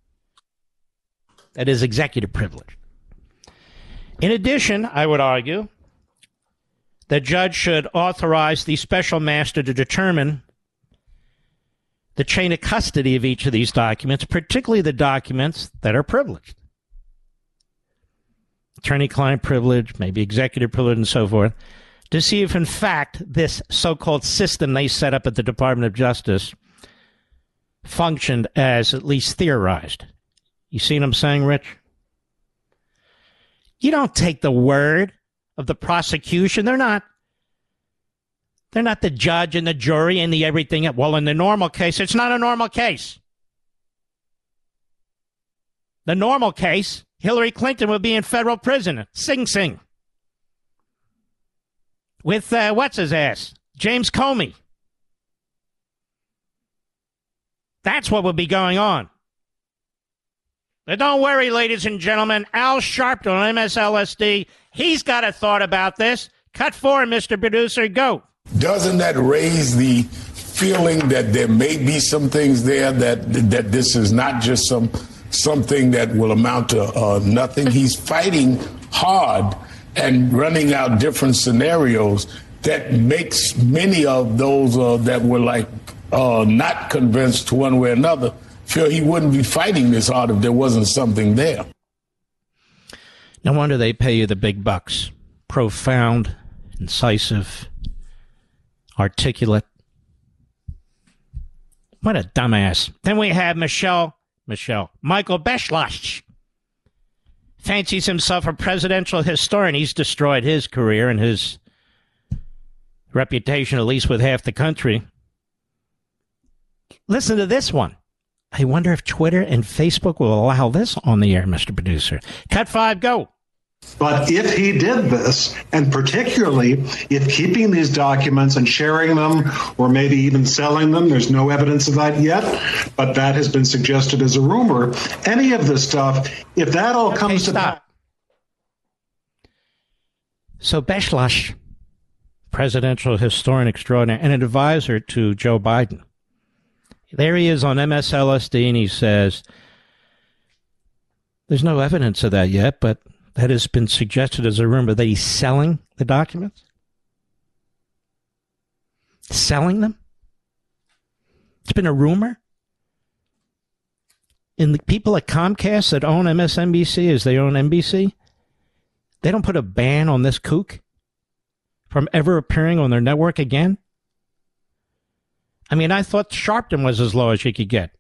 That is executive privilege. In addition, I would argue, the judge should authorize the special master to determine the chain of custody of each of these documents, particularly the documents that are privileged. Attorney-client privilege, maybe executive privilege, and so forth, to see if, in fact, this so-called system they set up at the Department of Justice functioned as at least theorized. You see what I'm saying, Rich? You don't take the word of the prosecution. They're not. They're not the judge and the jury and the everything. Well, in the normal case, it's not a normal case. The normal case, Hillary Clinton would be in federal prison. Sing Sing. With, uh, what's his ass? James Comey. That's what would be going on. But don't worry, ladies and gentlemen. Al Sharpton on M S L S D, he's got a thought about this. Cut four, Mister Producer, go. Doesn't that raise the feeling that there may be some things there, that that this is not just some something that will amount to uh, nothing? He's fighting hard and running out different scenarios that makes many of those uh, that were like uh, not convinced one way or another feel he wouldn't be fighting this hard if there wasn't something there. No wonder they pay you the big bucks. Profound, incisive, articulate. What a dumbass. Then we have Michelle, Michelle, Michael Beschloss. Fancies himself a presidential historian. He's destroyed his career and his reputation, at least with half the country. Listen to this one. I wonder if Twitter and Facebook will allow this on the air, Mister Producer. Cut five, go. But if he did this, and particularly if keeping these documents and sharing them, or maybe even selling them, there's no evidence of that yet, but that has been suggested as a rumor, any of this stuff, if that all okay, comes to pass. So Beschloss, presidential historian extraordinary and an advisor to Joe Biden, there he is on M S L S D, and he says, there's no evidence of that yet, but that has been suggested as a rumor that he's selling the documents? Selling them? It's been a rumor? And the people at Comcast that own M S N B C as they own N B C, they don't put a ban on this kook from ever appearing on their network again? I mean, I thought Sharpton was as low as you could get.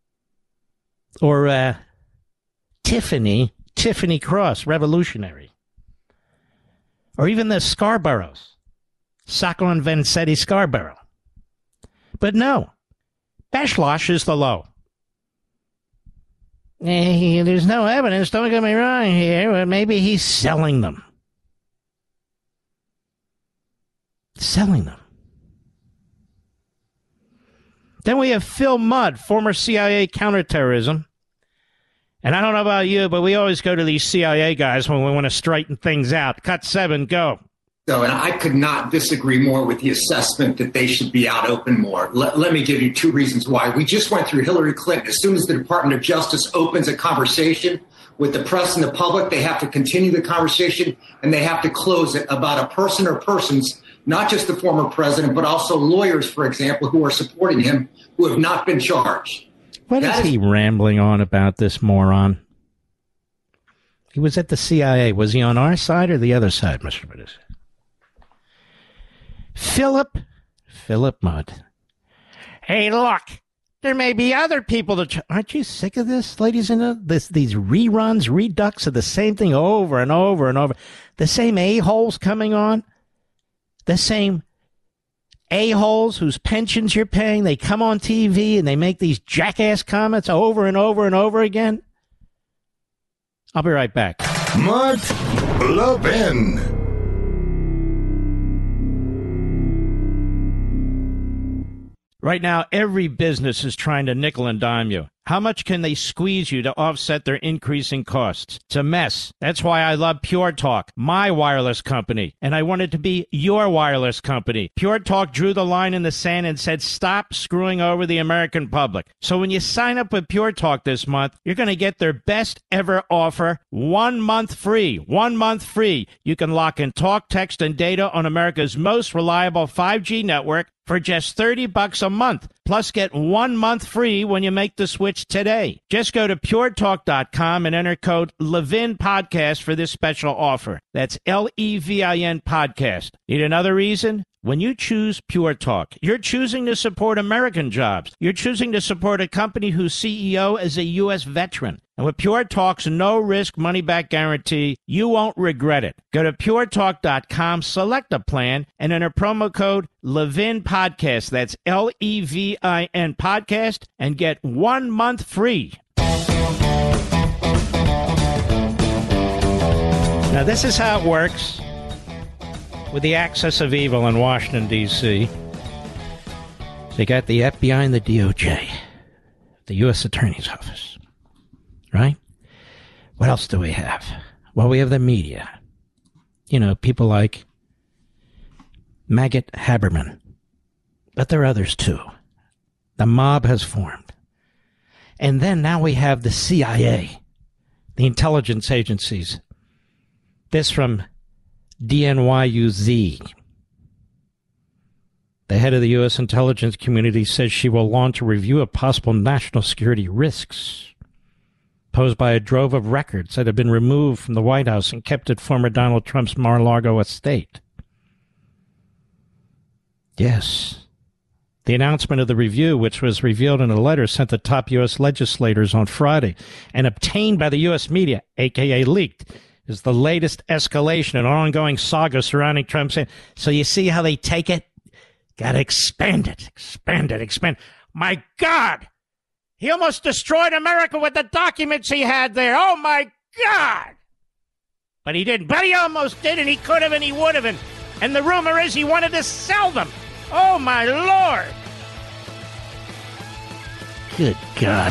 Or uh, Tiffany, Tiffany Cross, revolutionary. Or even the Scarboroughs, Sacco and Vanzetti Scarborough. But no, Beschloss is the low. Eh, there's no evidence, don't get me wrong here, but maybe he's selling them. Selling them. Then we have Phil Mudd, former C I A counterterrorism. And I don't know about you, but we always go to these C I A guys when we want to straighten things out. Cut seven, go. So, and I could not disagree more with the assessment that they should be out open more. Let, let me give you two reasons why. We just went through Hillary Clinton. As soon as the Department of Justice opens a conversation with the press and the public, they have to continue the conversation and they have to close it about a person or persons, not just the former president, but also lawyers, for example, who are supporting him, who have not been charged. What is he rambling on about, this moron? He was at the C I A. Was he on our side or the other side, Mister British? Philip, Philip Mudd. Hey, look, there may be other people that... Ch- Aren't you sick of this, ladies and gentlemen? This, these reruns, redux of the same thing over and over and over. The same a-holes coming on. The same a-holes whose pensions you're paying. They come on T V and they make these jackass comments over and over and over again. I'll be right back. Mark Levin. Right now, every business is trying to nickel and dime you. How much can they squeeze you to offset their increasing costs? It's a mess. That's why I love Pure Talk, my wireless company, and I wanted to be your wireless company. Pure Talk drew the line in the sand and said, stop screwing over the American public. So when you sign up with Pure Talk this month, you're going to get their best ever offer, one month free. One month free. You can lock in talk, text, and data on America's most reliable five G network for just thirty bucks a month. Plus, get one month free when you make the switch today. Just go to pure talk dot com and enter code Levin Podcast for this special offer. That's L E V I N Podcast. Need another reason? When you choose Pure Talk, you're choosing to support American jobs. You're choosing to support a company whose C E O is a U S veteran. And with Pure Talk's no-risk money-back guarantee, you won't regret it. Go to pure talk dot com, select a plan, and enter promo code Levin Podcast. That's L E V I N Podcast, and get one month free. Now, this is how it works with the axis of evil in Washington, D C They got the F B I and the D O J, the U S Attorney's Office. Right? What else do we have? Well, we have the media. You know, people like Maggot Haberman. But there are others, too. The mob has formed. And then now we have the C I A, the intelligence agencies. This from D N Y U Z. The head of the U S intelligence community says she will launch a review of possible national security risks posed by a drove of records that have been removed from the White House and kept at former Donald Trump's Mar-a-Lago estate. Yes. The announcement of the review, which was revealed in a letter sent to top U S legislators on Friday and obtained by the U S media, a k a leaked, is the latest escalation in an ongoing saga surrounding Trump's... So you see how they take it? Got to expand it, expand it, expand. My God! He almost destroyed America with the documents he had there. Oh, my God! But he didn't. But he almost did, and he could have, and he would have. And, and the rumor is he wanted to sell them. Oh, my Lord! Good God.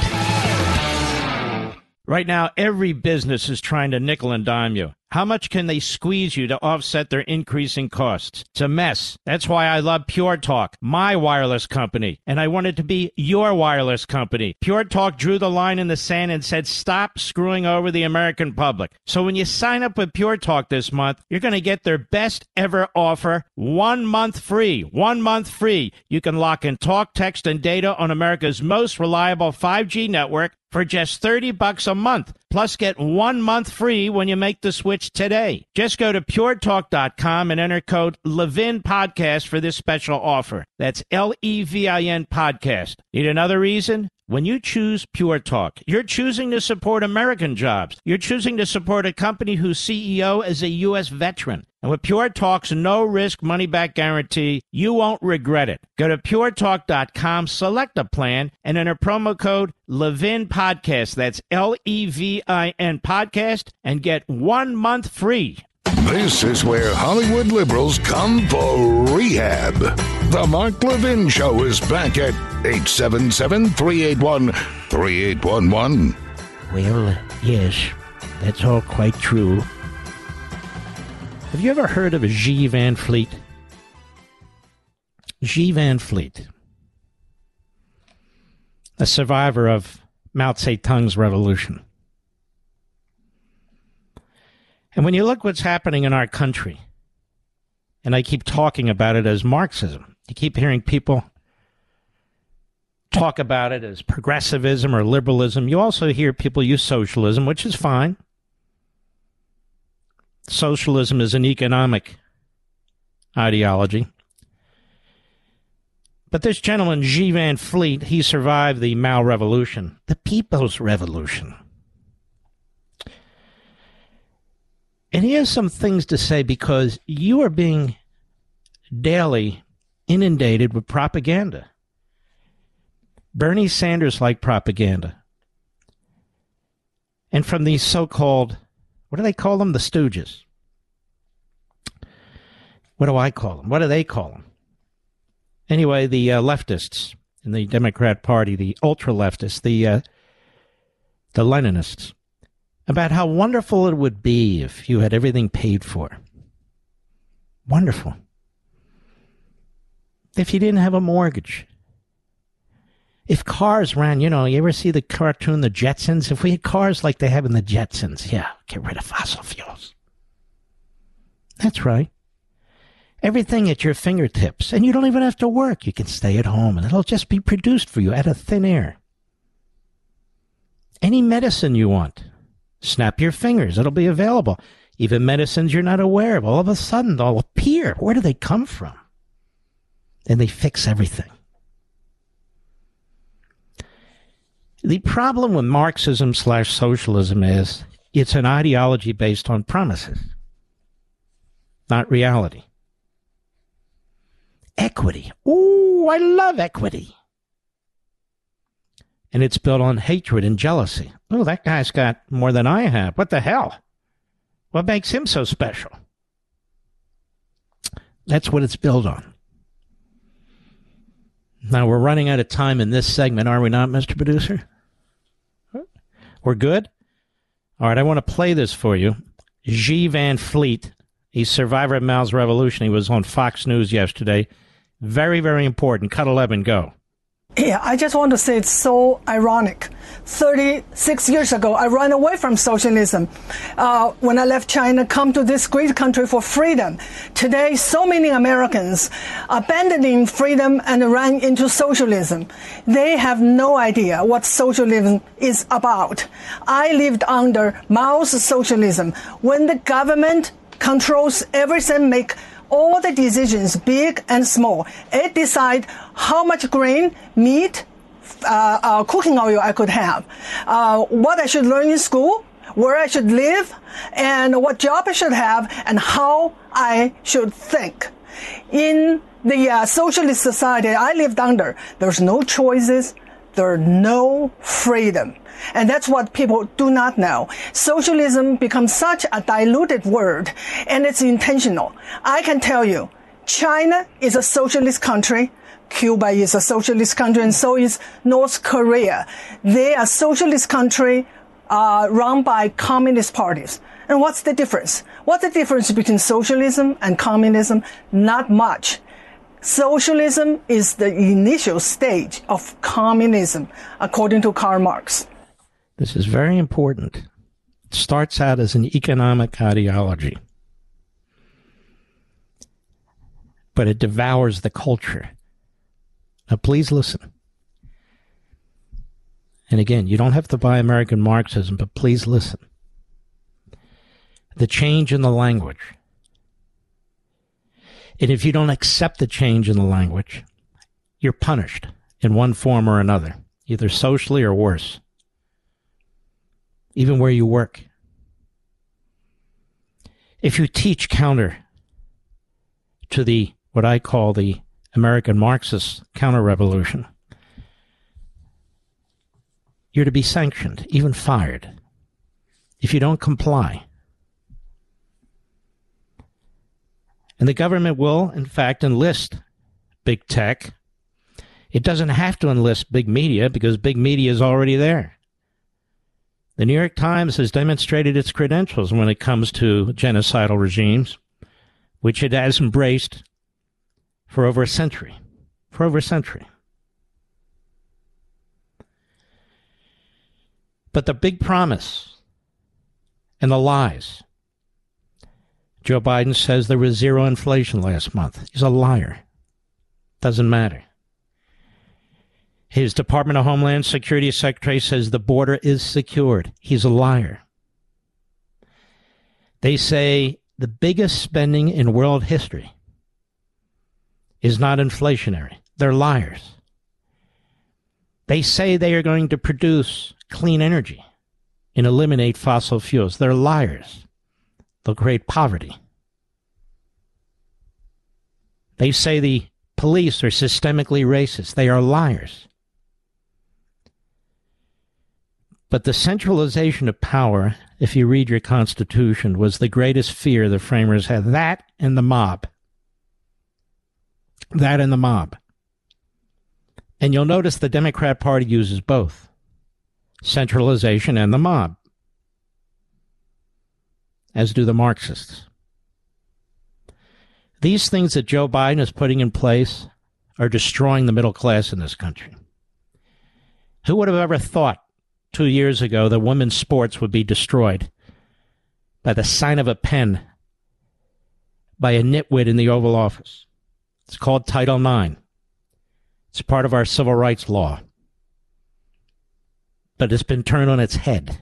Right now, every business is trying to nickel and dime you. How much can they squeeze you to offset their increasing costs? It's a mess. That's why I love Pure Talk, my wireless company, and I wanted to be your wireless company. Pure Talk drew the line in the sand and said, stop screwing over the American public. So when you sign up with Pure Talk this month, you're going to get their best ever offer, one month free. One month free. You can lock in talk, text, and data on America's most reliable five G network for just thirty bucks a month. Plus, get one month free when you make the switch today. Just go to pure talk dot com and enter code Levin Podcast for this special offer. That's L E V I N Podcast. Need another reason? When you choose Pure Talk, you're choosing to support American jobs. You're choosing to support a company whose C E O is a U S veteran. And with Pure Talk's no-risk money-back guarantee, you won't regret it. Go to pure talk dot com, select a plan, and enter promo code Levin Podcast. That's L E V I N Podcast, and get one month free. This is where Hollywood liberals come for rehab. The Mark Levin Show is back at eight seven seven, three eight one, three eight one one. Well, yes, that's all quite true. Have you ever heard of a G. Van Fleet? G. Van Fleet, a survivor of Mao Zedong's revolution. And when you look what's happening in our country, and I keep talking about it as Marxism, you keep hearing people talk about it as progressivism or liberalism. You also hear people use socialism, which is fine. Socialism is an economic ideology. But this gentleman, G. Van Fleet, he survived the Mao Revolution, the People's Revolution. And he has some things to say because you are being daily inundated with propaganda. Bernie Sanders-like propaganda. And from these so-called, what do they call them? The Stooges. What do I call them? What do they call them? Anyway, the uh, leftists in the Democrat Party, the ultra-leftists, the uh, the Leninists, about how wonderful it would be if you had everything paid for. Wonderful. If you didn't have a mortgage. If cars ran, you know, you ever see the cartoon The Jetsons? If we had cars like they have in The Jetsons, yeah, get rid of fossil fuels. That's right. Everything at your fingertips, and you don't even have to work. You can stay at home, and it'll just be produced for you out of thin air. Any medicine you want, snap your fingers. It'll be available. Even medicines you're not aware of, all of a sudden they'll appear. Where do they come from? And they fix everything. The problem with Marxism slash socialism is it's an ideology based on promises, not reality. Equity. Ooh, I love equity. And it's built on hatred and jealousy. Oh, that guy's got more than I have. What the hell? What makes him so special? That's what it's built on. Now, we're running out of time in this segment, are we not, Mister Producer? We're good? All right, I want to play this for you. G. Van Fleet, a survivor of Mao's revolution. He was on Fox News yesterday. Very, very important. Cut eleven, go. Yeah, I just want to say it's so ironic. thirty-six years ago, I ran away from socialism. Uh, when I left China, come to this great country for freedom. Today, so many Americans abandoning freedom and ran into socialism. They have no idea what socialism is about. I lived under Mao's socialism. When the government controls everything, make all the decisions, big and small. It decides how much grain, meat, uh, uh, cooking oil I could have, uh, what I should learn in school, where I should live, and what job I should have, and how I should think. In the uh, socialist society I lived under, there's no choices, there's no freedom. And that's what people do not know. Socialism becomes such a diluted word, and it's intentional. I can tell you, China is a socialist country. Cuba is a socialist country, and so is North Korea. They are socialist country uh, run by communist parties. And what's the difference? What's the difference between socialism and communism? Not much. Socialism is the initial stage of communism, according to Karl Marx. This is very important. It starts out as an economic ideology, but it devours the culture. Now, please listen. And again, you don't have to buy American Marxism, but please listen. The change in the language. And if you don't accept the change in the language, you're punished in one form or another, either socially or worse. Even where you work. If you teach counter to the, what I call the American Marxist counter-revolution, you're to be sanctioned, even fired, if you don't comply. And the government will, in fact, enlist big tech. It doesn't have to enlist big media because big media is already there. The New York Times has demonstrated its credentials when it comes to genocidal regimes. which it has embraced for over a century. For over a century. But the big promise and the lies. Joe Biden says there was zero inflation last month. He's a liar. Doesn't matter. His Department of Homeland Security Secretary says the border is secured. He's a liar. They say the biggest spending in world history is not inflationary. They're liars. They say they are going to produce clean energy and eliminate fossil fuels. They're liars. They'll create poverty. They say the police are systemically racist. They are liars. But the centralization of power, if you read your Constitution, was the greatest fear the framers had. That and the mob. That and the mob. And you'll notice the Democrat Party uses both. Centralization and the mob. As do the Marxists. These things that Joe Biden is putting in place are destroying the middle class in this country. Who would have ever thought two years ago that women's sports would be destroyed by the sign of a pen by a nitwit in the Oval Office? It's called Title nine. It's part of our civil rights law. But it's been turned on its head.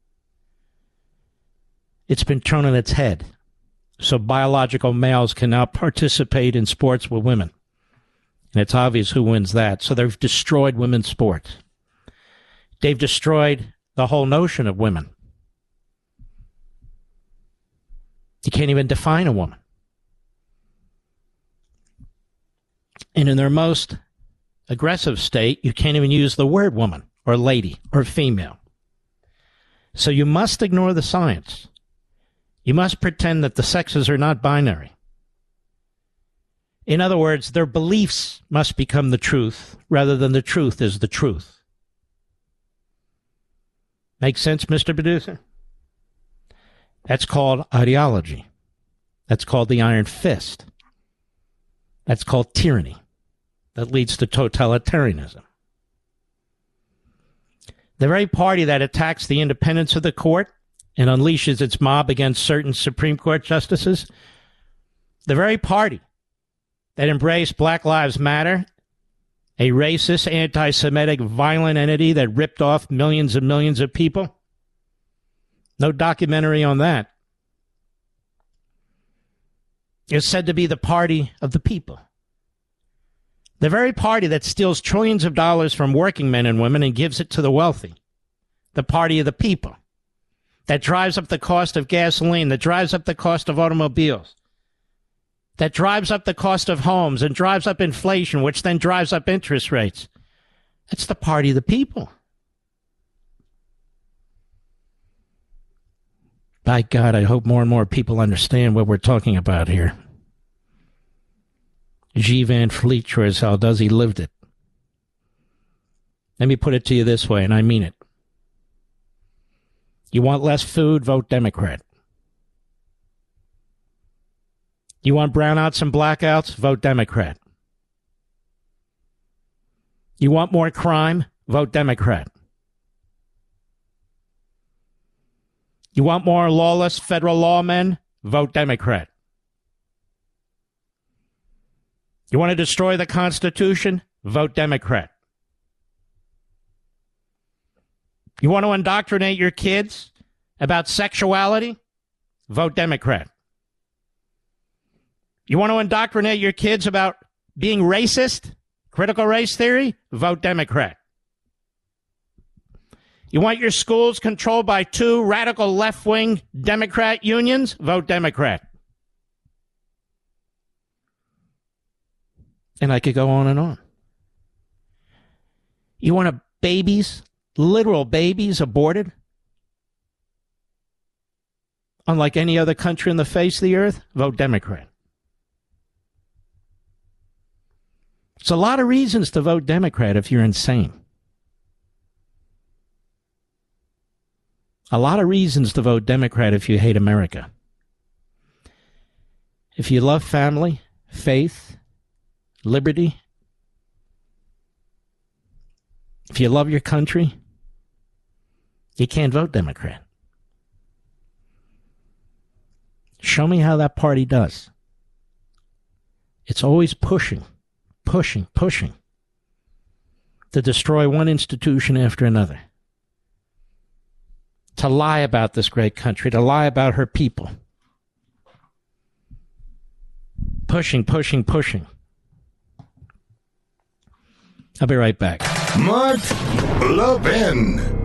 It's been turned on its head. So biological males can now participate in sports with women. And it's obvious who wins that. So they've destroyed women's sports. They've destroyed the whole notion of women. You can't even define a woman. And in their most aggressive state, you can't even use the word woman or lady or female. So you must ignore the science. You must pretend that the sexes are not binary. In other words, their beliefs must become the truth rather than the truth is the truth. Make sense, Mister Producer? That's called ideology. That's called the iron fist. That's called tyranny. That leads to totalitarianism. The very party that attacks the independence of the court and unleashes its mob against certain Supreme Court justices, the very party that embraced Black Lives Matter, a racist, anti-Semitic, violent entity that ripped off millions and millions of people. No documentary on that. It's said to be the party of the people. The very party that steals trillions of dollars from working men and women and gives it to the wealthy. The party of the people. That drives up the cost of gasoline, that drives up the cost of automobiles, that drives up the cost of homes and drives up inflation, which then drives up interest rates. That's the party of the people. By God, I hope more and more people understand what we're talking about here. G. Van Fleet sure as hell does. He lived it. Let me put it to you this way, and I mean it. You want less food, vote Democrat. You want brownouts and blackouts, vote Democrat. You want more crime, vote Democrat. You want more lawless federal lawmen, vote Democrat. You want to destroy the Constitution, vote Democrat. You want to indoctrinate your kids about sexuality? Vote Democrat. You want to indoctrinate your kids about being racist? Critical race theory? Vote Democrat. You want your schools controlled by two radical left-wing Democrat unions? Vote Democrat. And I could go on and on. You want a babies, literal babies aborted? Unlike any other country on the face of the earth? Vote Democrat. It's a lot of reasons to vote Democrat if you're insane. A lot of reasons to vote Democrat if you hate America. If you love family, faith, liberty, if you love your country, you can't vote Democrat. Show me how that party does. It's always pushing, pushing, pushing to destroy one institution after another, to lie about this great country, to lie about her people. Pushing, pushing, pushing. I'll be right back. Mark Levin.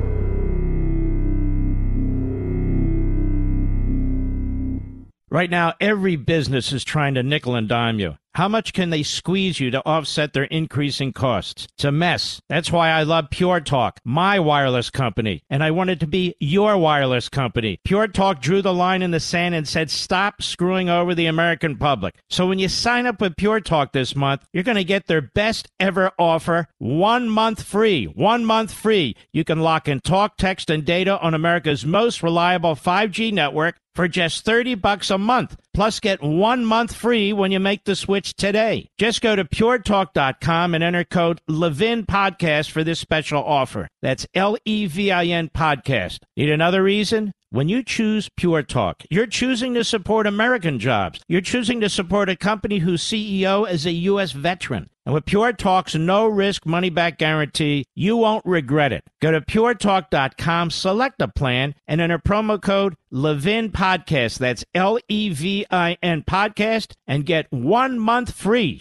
Right now, every business is trying to nickel and dime you. How much can they squeeze you to offset their increasing costs? It's a mess. That's why I love Pure Talk, my wireless company, and I wanted to be your wireless company. Pure Talk drew the line in the sand and said, stop screwing over the American public. So when you sign up with Pure Talk this month, you're going to get their best ever offer, one month free. One month free. You can lock in talk, text, and data on America's most reliable five G network for just thirty bucks a month. Plus, get one month free when you make the switch today. Just go to pure talk dot com and enter code Levin Podcast for this special offer. That's L E V I N Podcast. Need another reason? When you choose Pure Talk, you're choosing to support American jobs. You're choosing to support a company whose C E O is a U S veteran. And with Pure Talk's no-risk money-back guarantee, you won't regret it. Go to pure talk dot com, select a plan, and enter promo code Levin Podcast. That's L E V I N Podcast, and get one month free.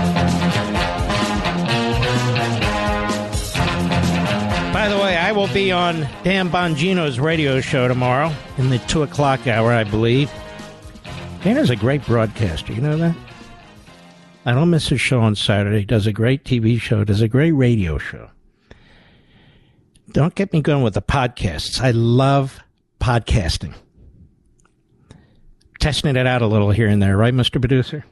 By the way, I will be on Dan Bongino's radio show tomorrow in the two o'clock hour, I believe. Dan is a great broadcaster. You know that? I don't miss his show on Saturday. He does a great T V show, does a great radio show. Don't get me going with the podcasts. I love podcasting. Testing it out a little here and there, right, Mister Producer?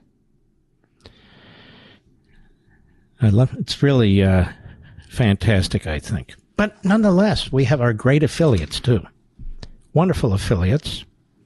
I love it. It's really uh, fantastic, I think. But nonetheless, we have our great affiliates, too. Wonderful affiliates.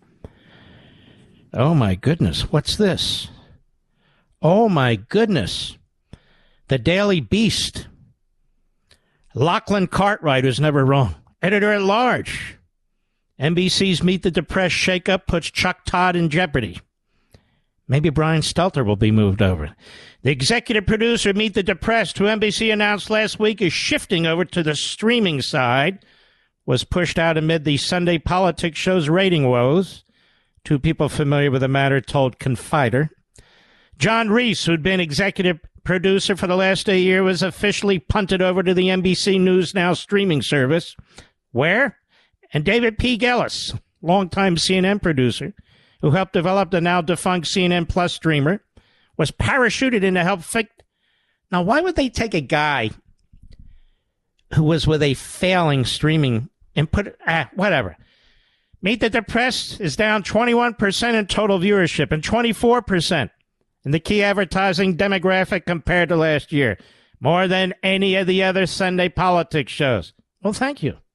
Oh, my goodness. What's this? Oh, my goodness. The Daily Beast. Lachlan Cartwright, who's never wrong. Editor-at-large. N B C's Meet the Depressed shakeup puts Chuck Todd in jeopardy. Maybe Brian Stelter will be moved over. The executive producer of Meet the Depressed, who N B C announced last week is shifting over to the streaming side, was pushed out amid the Sunday politics show's rating woes. Two people familiar with the matter told Confider. John Reese, who'd been executive producer for the last eight years, was officially punted over to the N B C News Now streaming service. Where? And David P. Gellis, longtime C N N producer, who helped develop the now-defunct C N N Plus streamer, was parachuted in to help fix... Now, why would they take a guy who was with a failing streaming and put... Ah, whatever. Meet the Depressed is down twenty-one percent in total viewership and twenty-four percent in the key advertising demographic compared to last year. More than any of the other Sunday politics shows. Well, thank you.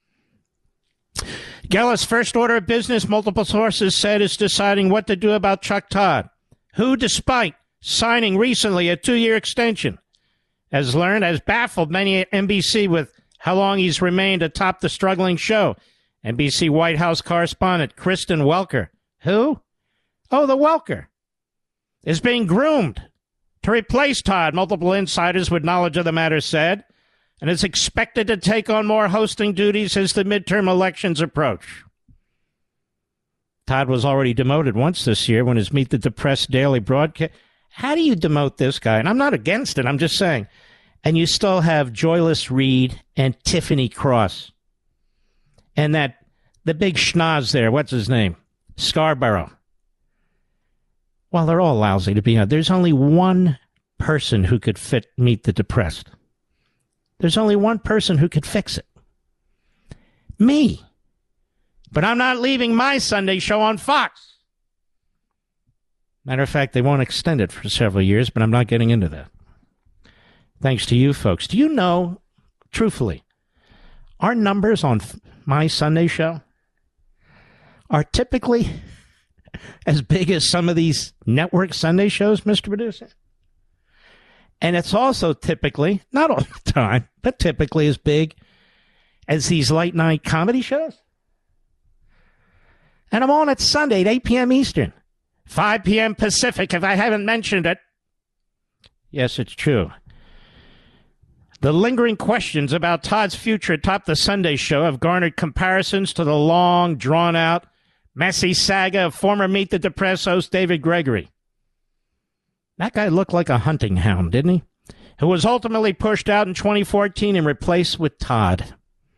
Gellis' first order of business, multiple sources said, is deciding what to do about Chuck Todd, who, despite signing recently a two-year extension, has learned, has baffled many at N B C with how long he's remained atop the struggling show. N B C White House correspondent Kristen Welker, who? Oh, the Welker, is being groomed to replace Todd, multiple insiders with knowledge of the matter said, and is expected to take on more hosting duties as the midterm elections approach. Todd was already demoted once this year when his Meet the Depressed daily broadcast. How do you demote this guy? And I'm not against it, I'm just saying. And you still have Joyless Reed and Tiffany Cross. And that, the big schnoz there, what's his name? Scarborough. Well, they're all lousy to be honest. There's only one person who could fit Meet the Depressed. There's only one person who could fix it. Me. But I'm not leaving my Sunday show on Fox. Matter of fact, they won't extend it for several years, but I'm not getting into that. Thanks to you folks. Do you know, truthfully, our numbers on my Sunday show are typically as big as some of these network Sunday shows, Mister Producer. And it's also typically, not all the time, but typically as big as these late night comedy shows. And I'm on at Sunday at eight p.m. Eastern, five p.m. Pacific, if I haven't mentioned it. Yes, it's true. The lingering questions about Todd's future atop the Sunday show have garnered comparisons to the long, drawn-out, messy saga of former Meet the Depressed host David Gregory. That guy looked like a hunting hound, didn't he? Who was ultimately pushed out in twenty fourteen and replaced with Todd.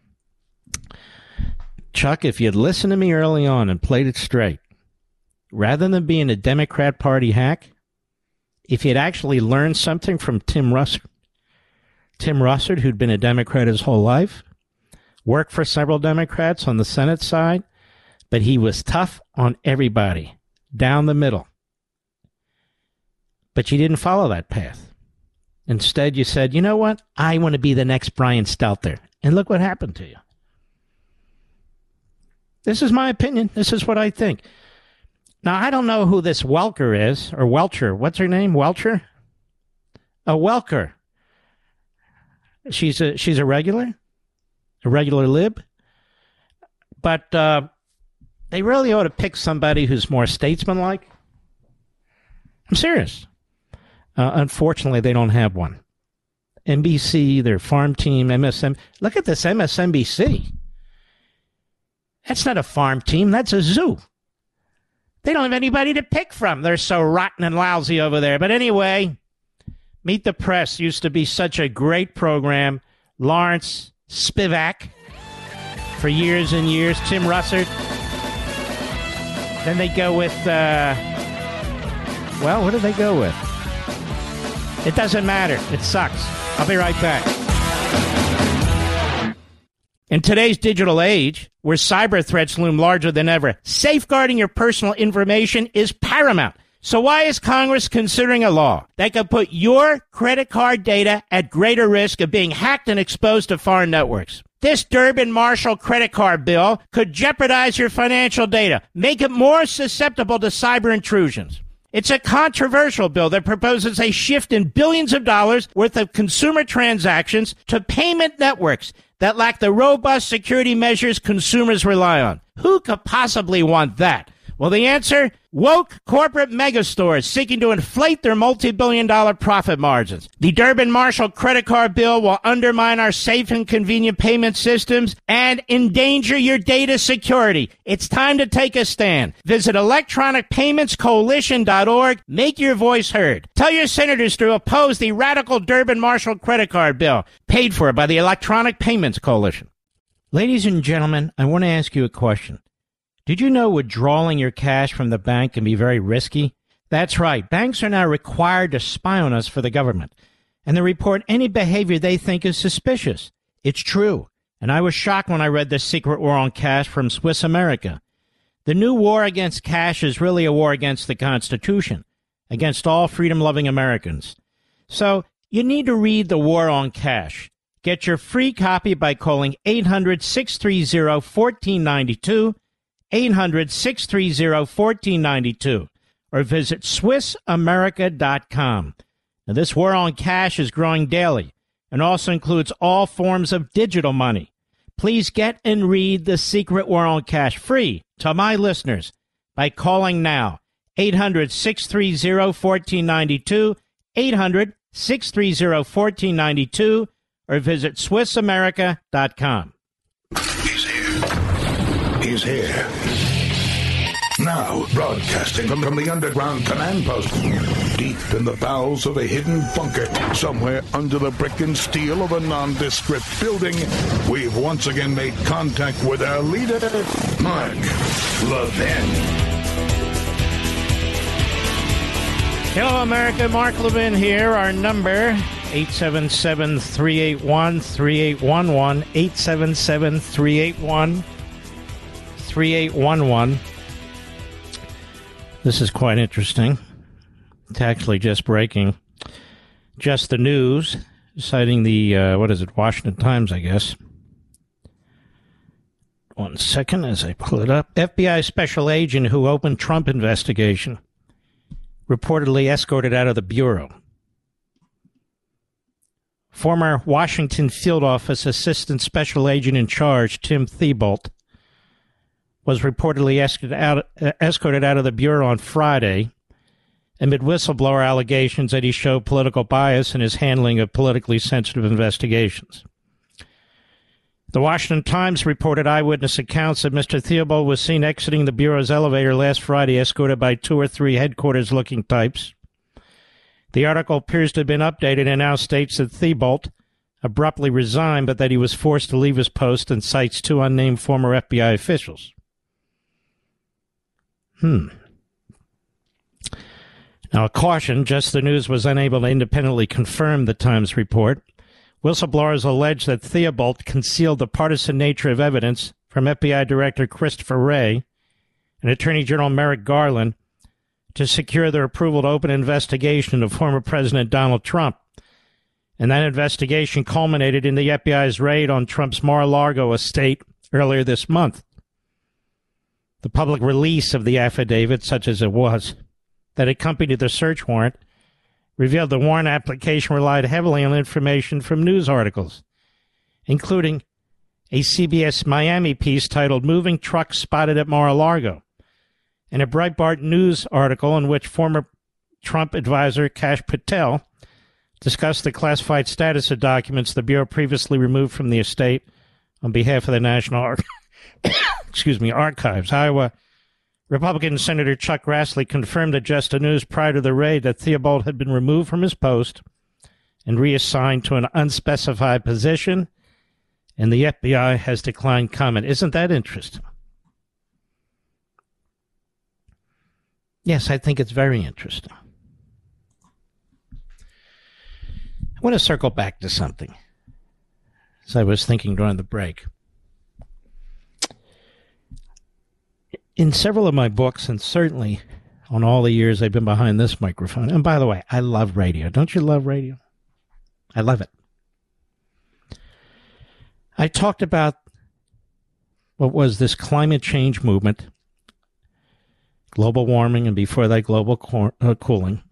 Chuck, if you'd listened to me early on and played it straight, rather than being a Democrat Party hack, if you'd actually learned something from Tim Russert, Tim Russert, who'd been a Democrat his whole life, worked for several Democrats on the Senate side, but he was tough on everybody, down the middle. But you didn't follow that path. Instead, you said, you know what? I want to be the next Brian Stelter. And look what happened to you. This is my opinion. This is what I think. Now, I don't know who this Welker is, or Welcher. What's her name? Welcher? A Welker. She's a, she's a regular? A regular lib? But uh, they really ought to pick somebody who's more statesmanlike. I'm serious. Uh, unfortunately, they don't have one. N B C, their farm team, M S N. Look at this M S N B C. That's not a farm team. That's a zoo. They don't have anybody to pick from. They're so rotten and lousy over there. But anyway, Meet the Press used to be such a great program. Lawrence Spivak for years and years. Tim Russert. Then they go with, uh, well, what do they go with? It doesn't matter. It sucks. I'll be right back. In today's digital age, where cyber threats loom larger than ever, safeguarding your personal information is paramount. So why is Congress considering a law that could put your credit card data at greater risk of being hacked and exposed to foreign networks? This Durbin-Marshall credit card bill could jeopardize your financial data, make it more susceptible to cyber intrusions. It's a controversial bill that proposes a shift in billions of dollars worth of consumer transactions to payment networks that lack the robust security measures consumers rely on. Who could possibly want that? Well, the answer? Woke corporate megastores seeking to inflate their multi-billion dollar profit margins. The Durbin-Marshall credit card bill will undermine our safe and convenient payment systems and endanger your data security. It's time to take a stand. Visit electronic payments coalition dot org. Make your voice heard. Tell your senators to oppose the radical Durbin-Marshall credit card bill, paid for by the Electronic Payments Coalition. Ladies and gentlemen, I want to ask you a question. Did you know withdrawing your cash from the bank can be very risky? That's right. Banks are now required to spy on us for the government, and they report any behavior they think is suspicious. It's true, and I was shocked when I read The Secret War on Cash from Swiss America. The new war against cash is really a war against the Constitution, against all freedom-loving Americans. So you need to read The War on Cash. Get your free copy by calling eight hundred, six three zero, one four nine two, eight hundred, six three zero, one four nine two, or visit Swiss America dot com. Now, this war on cash is growing daily and also includes all forms of digital money. Please get and read The Secret War on Cash free to my listeners by calling now, eight hundred, six three zero, one four nine two, eight hundred, six three zero, one four nine two, or visit Swiss America dot com. He's here. He's here. Now, broadcasting from, from the underground command post, deep in the bowels of a hidden bunker, somewhere under the brick and steel of a nondescript building, we've once again made contact with our leader, Mark Levin. Hello, America. Mark Levin here. Our number, eight seven seven, three eight one, three eight one one, eight seven seven, three eight one, three eight one one. This is quite interesting. It's actually just breaking. Just the news, citing the, uh, what is it, Washington Times, I guess. One second as I pull it up. F B I special agent who opened Trump investigation reportedly escorted out of the Bureau. Former Washington Field Office Assistant Special Agent in Charge, Tim Thibault, was reportedly escorted out, uh, escorted out of the Bureau on Friday amid whistleblower allegations that he showed political bias in his handling of politically sensitive investigations. The Washington Times reported eyewitness accounts that Mister Thibault was seen exiting the Bureau's elevator last Friday, escorted by two or three headquarters-looking types. The article appears to have been updated and now states that Thibault abruptly resigned, but that he was forced to leave his post, and cites two unnamed former F B I officials. Hmm. Now, a caution, just the news was unable to independently confirm the Times report. Whistleblowers allege that Thibault concealed the partisan nature of evidence from F B I Director Christopher Wray and Attorney General Merrick Garland to secure their approval to open an investigation of former President Donald Trump. And that investigation culminated in the F B I's raid on Trump's Mar-a-Lago estate earlier this month. The public release of the affidavit, such as it was, that accompanied the search warrant, revealed the warrant application relied heavily on information from news articles, including a C B S Miami piece titled "Moving Truck Spotted at Mar-a-Lago," and a Breitbart News article in which former Trump advisor Kash Patel discussed the classified status of documents the Bureau previously removed from the estate on behalf of the National Ar- excuse me, Archives. Iowa Republican Senator Chuck Grassley confirmed to Just the News prior to the raid that Thibault had been removed from his post and reassigned to an unspecified position, and the F B I has declined comment. Isn't that interesting? Yes, I think it's very interesting. I want to circle back to something, as I was thinking during the break. In several of my books, and certainly on all the years I've been behind this microphone, and by the way, I love radio. Don't you love radio? I love it. I talked about what was this climate change movement, global warming, and before that, global co- uh, cooling.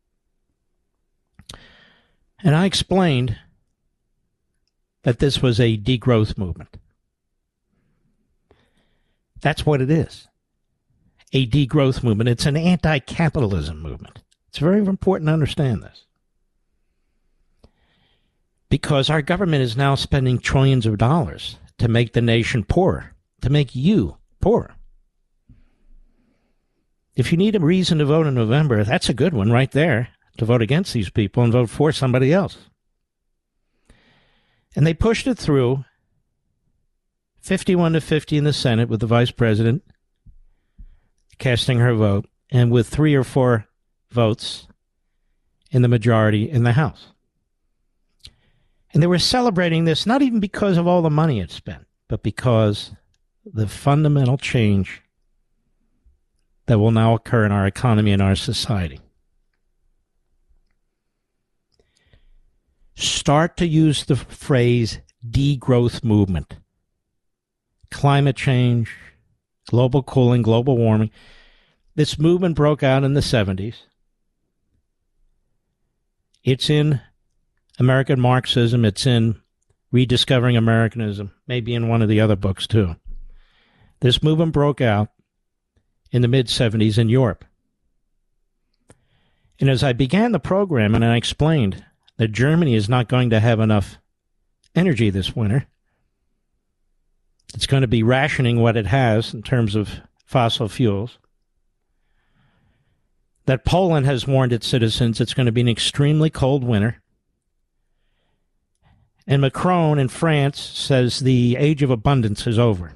And I explained that this was a degrowth movement. That's what it is. A degrowth movement. It's an anti-capitalism movement. It's very important to understand this. Because our government is now spending trillions of dollars to make the nation poorer, to make you poorer. If you need a reason to vote in November, that's a good one right there, to vote against these people and vote for somebody else. And they pushed it through fifty-one to fifty in the Senate, with the vice president casting her vote, and with three or four votes in the majority in the House. And they were celebrating this not even because of all the money it spent, but because the fundamental change that will now occur in our economy and our society. Start to use the phrase degrowth movement. Climate change, global cooling, global warming. This movement broke out in the seventies. It's in American Marxism. It's in Rediscovering Americanism, maybe in one of the other books too. This movement broke out in the mid-seventies in Europe. And as I began the program and I explained that Germany is not going to have enough energy this winter, it's going to be rationing what it has in terms of fossil fuels, that Poland has warned its citizens it's going to be an extremely cold winter, and Macron in France says the age of abundance is over.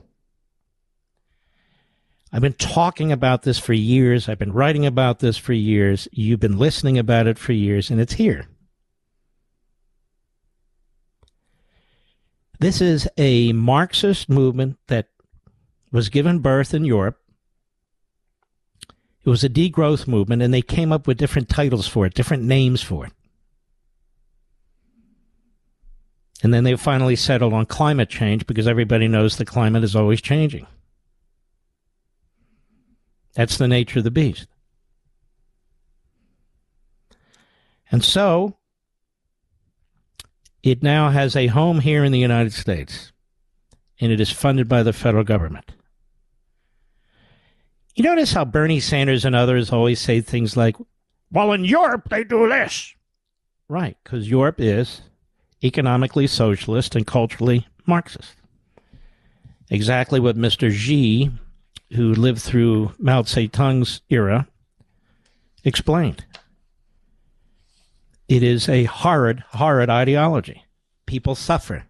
I've been talking about this for years. I've been writing about this for years. You've been listening about it for years, and it's here. This is a Marxist movement that was given birth in Europe. It was a degrowth movement, and they came up with different titles for it, different names for it. And then they finally settled on climate change because everybody knows the climate is always changing. That's the nature of the beast. And so, it now has a home here in the United States, and it is funded by the federal government. You notice how Bernie Sanders and others always say things like, well, in Europe, they do this. Right, because Europe is economically socialist and culturally Marxist. Exactly what Mister Xi, who lived through Mao Zedong's era, explained. It is a horrid, horrid ideology. People suffer.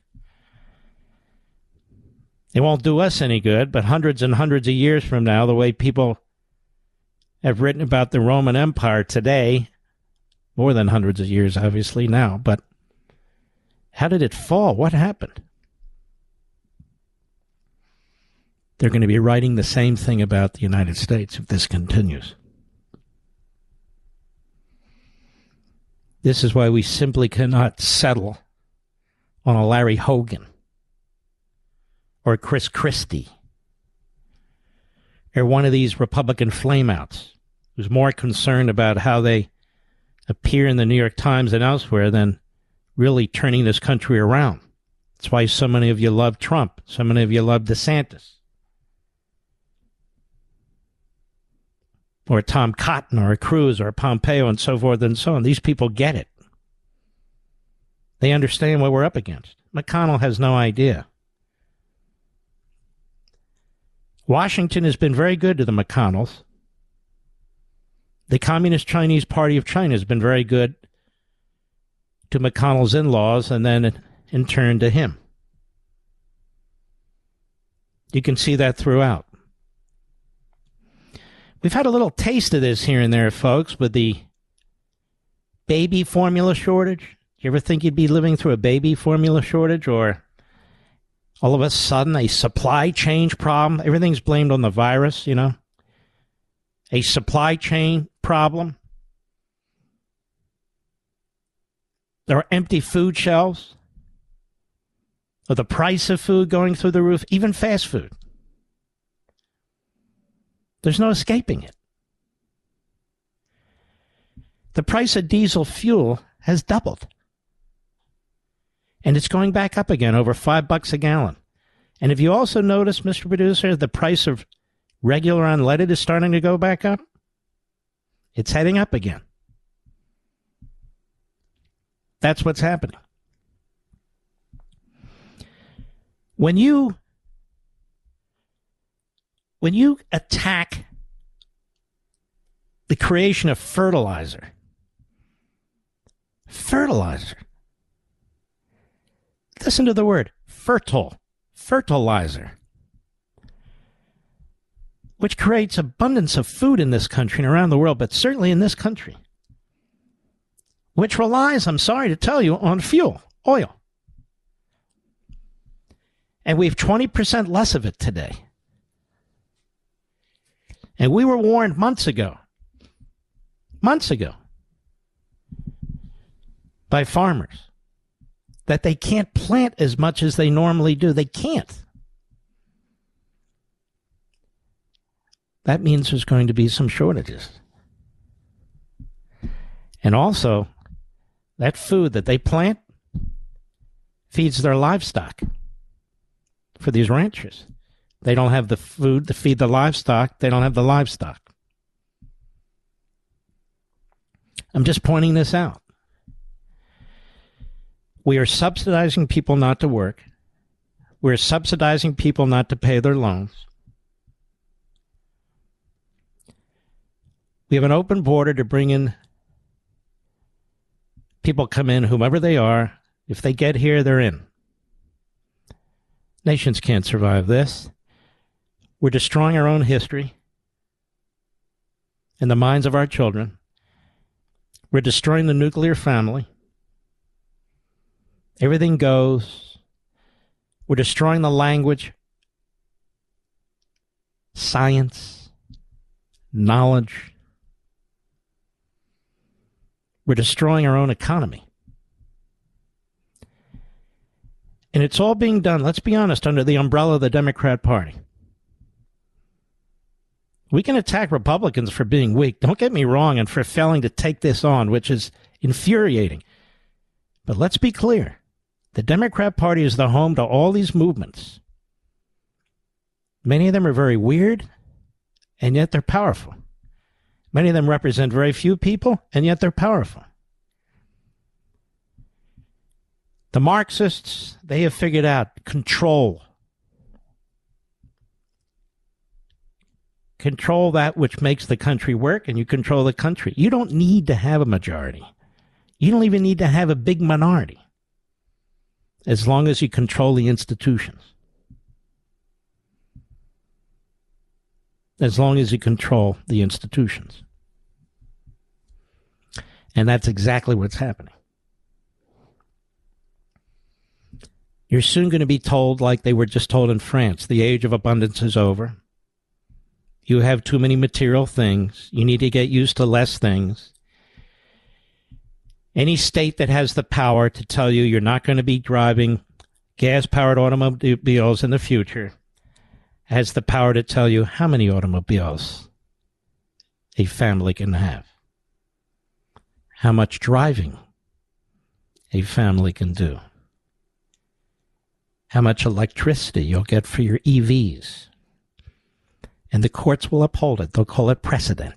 It won't do us any good, but hundreds and hundreds of years from now, the way people have written about the Roman Empire today, more than hundreds of years, obviously, now, but how did it fall? What happened? They're going to be writing the same thing about the United States if this continues. This is why we simply cannot settle on a Larry Hogan or Chris Christie or one of these Republican flameouts who's more concerned about how they appear in the New York Times and elsewhere than really turning this country around. That's why so many of you love Trump. So many of you love DeSantis. Or Tom Cotton, or Cruz, or Pompeo, and so forth and so on. These people get it. They understand what we're up against. McConnell has no idea. Washington has been very good to the McConnells. The Communist Chinese Party of China has been very good to McConnell's in-laws and then in turn to him. You can see that throughout. We've had a little taste of this here and there, folks, with the baby formula shortage. You ever think you'd be living through a baby formula shortage, or all of a sudden a supply chain problem? Everything's blamed on the virus, you know? A supply chain problem. There are empty food shelves. Or the price of food going through the roof, even fast food. There's no escaping it. The price of diesel fuel has doubled. And it's going back up again, over five bucks a gallon. And if you also notice, Mister Producer, the price of regular unleaded is starting to go back up. It's heading up again. That's what's happening. When you when you attack the creation of fertilizer, fertilizer, listen to the word, fertile, fertilizer, which creates abundance of food in this country and around the world, but certainly in this country, which relies, I'm sorry to tell you, on fuel, oil. And we have twenty percent less of it today. And we were warned months ago, months ago, by farmers that they can't plant as much as they normally do. They can't. That means there's going to be some shortages. And also, that food that they plant feeds their livestock for these ranchers. They don't have the food to feed the livestock. They don't have the livestock. I'm just pointing this out. We are subsidizing people not to work. We're subsidizing people not to pay their loans. We have an open border to bring in people come in, whomever they are. If they get here, they're in. Nations can't survive this. We're destroying our own history in the minds of our children. We're destroying the nuclear family. Everything goes. We're destroying the language, science, knowledge. We're destroying our own economy. And it's all being done, let's be honest, under the umbrella of the Democrat Party. We can attack Republicans for being weak, don't get me wrong, and for failing to take this on, which is infuriating. But let's be clear. The Democrat Party is the home to all these movements. Many of them are very weird, and yet they're powerful. Many of them represent very few people, and yet they're powerful. The Marxists, they have figured out control. Control that which makes the country work, and you control the country. You don't need to have a majority. You don't even need to have a big minority, as long as you control the institutions. As long as you control the institutions. And that's exactly what's happening. You're soon going to be told, like they were just told in France, the age of abundance is over. You have too many material things. You need to get used to less things. Any state that has the power to tell you you're not going to be driving gas-powered automobiles in the future has the power to tell you how many automobiles a family can have, how much driving a family can do, how much electricity you'll get for your E Vs. And the courts will uphold it. They'll call it precedent.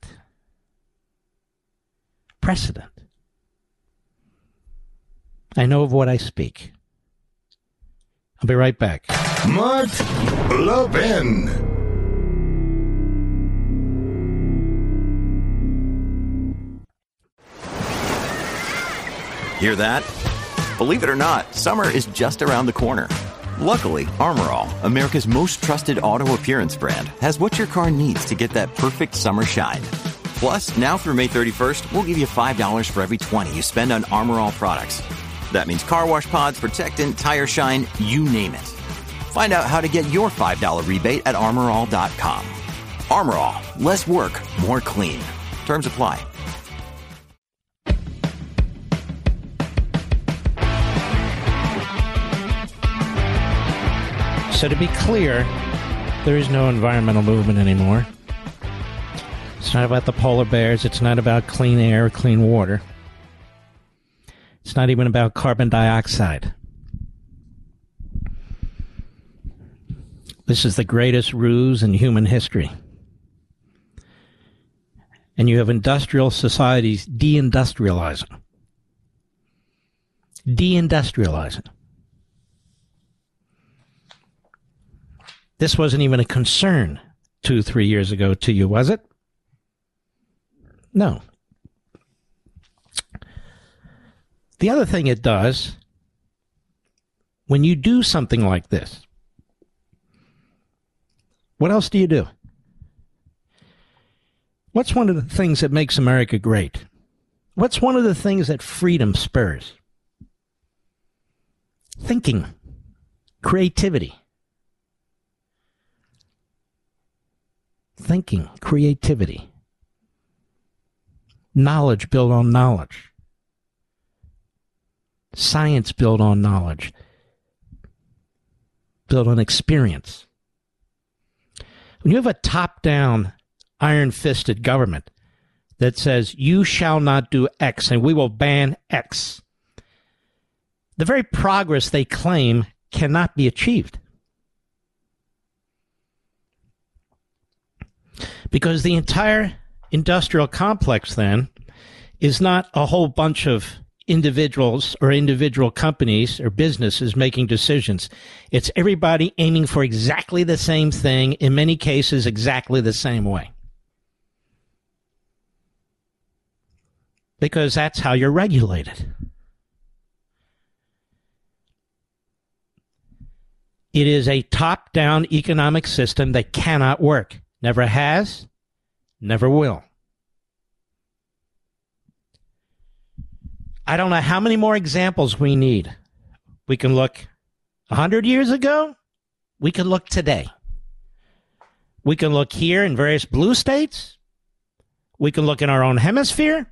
Precedent. I know of what I speak. I'll be right back. Mark Levin. Hear that? Believe it or not, summer is just around the corner. Luckily, Armor All, America's most trusted auto appearance brand, has what your car needs to get that perfect summer shine. Plus, now through May thirty-first, we'll give you five dollars for every twenty you spend on Armor All products. That means car wash pods, protectant, tire shine, you name it. Find out how to get your five dollars rebate at armor all dot com. Armor All, less work, more clean. Terms apply. So to be clear, there is no environmental movement anymore. It's not about the polar bears. It's not about clean air or clean water. It's not even about carbon dioxide. This is the greatest ruse in human history. And you have industrial societies deindustrializing. Deindustrializing. This wasn't even a concern two, three years ago to you, was it? No. The other thing it does, when you do something like this, what else do you do? What's one of the things that makes America great? What's one of the things that freedom spurs? Thinking, creativity. Thinking, creativity. Knowledge built on knowledge. Science built on knowledge. Built on experience. When you have a top-down, iron-fisted government that says, you shall not do X and we will ban X, the very progress they claim cannot be achieved. Because the entire industrial complex, then, is not a whole bunch of individuals or individual companies or businesses making decisions. It's everybody aiming for exactly the same thing, in many cases exactly the same way. Because that's how you're regulated. It is a top-down economic system that cannot work. Never has, never will. I don't know how many more examples we need. We can look a hundred years ago. We can look today. We can look here in various blue states. We can look in our own hemisphere.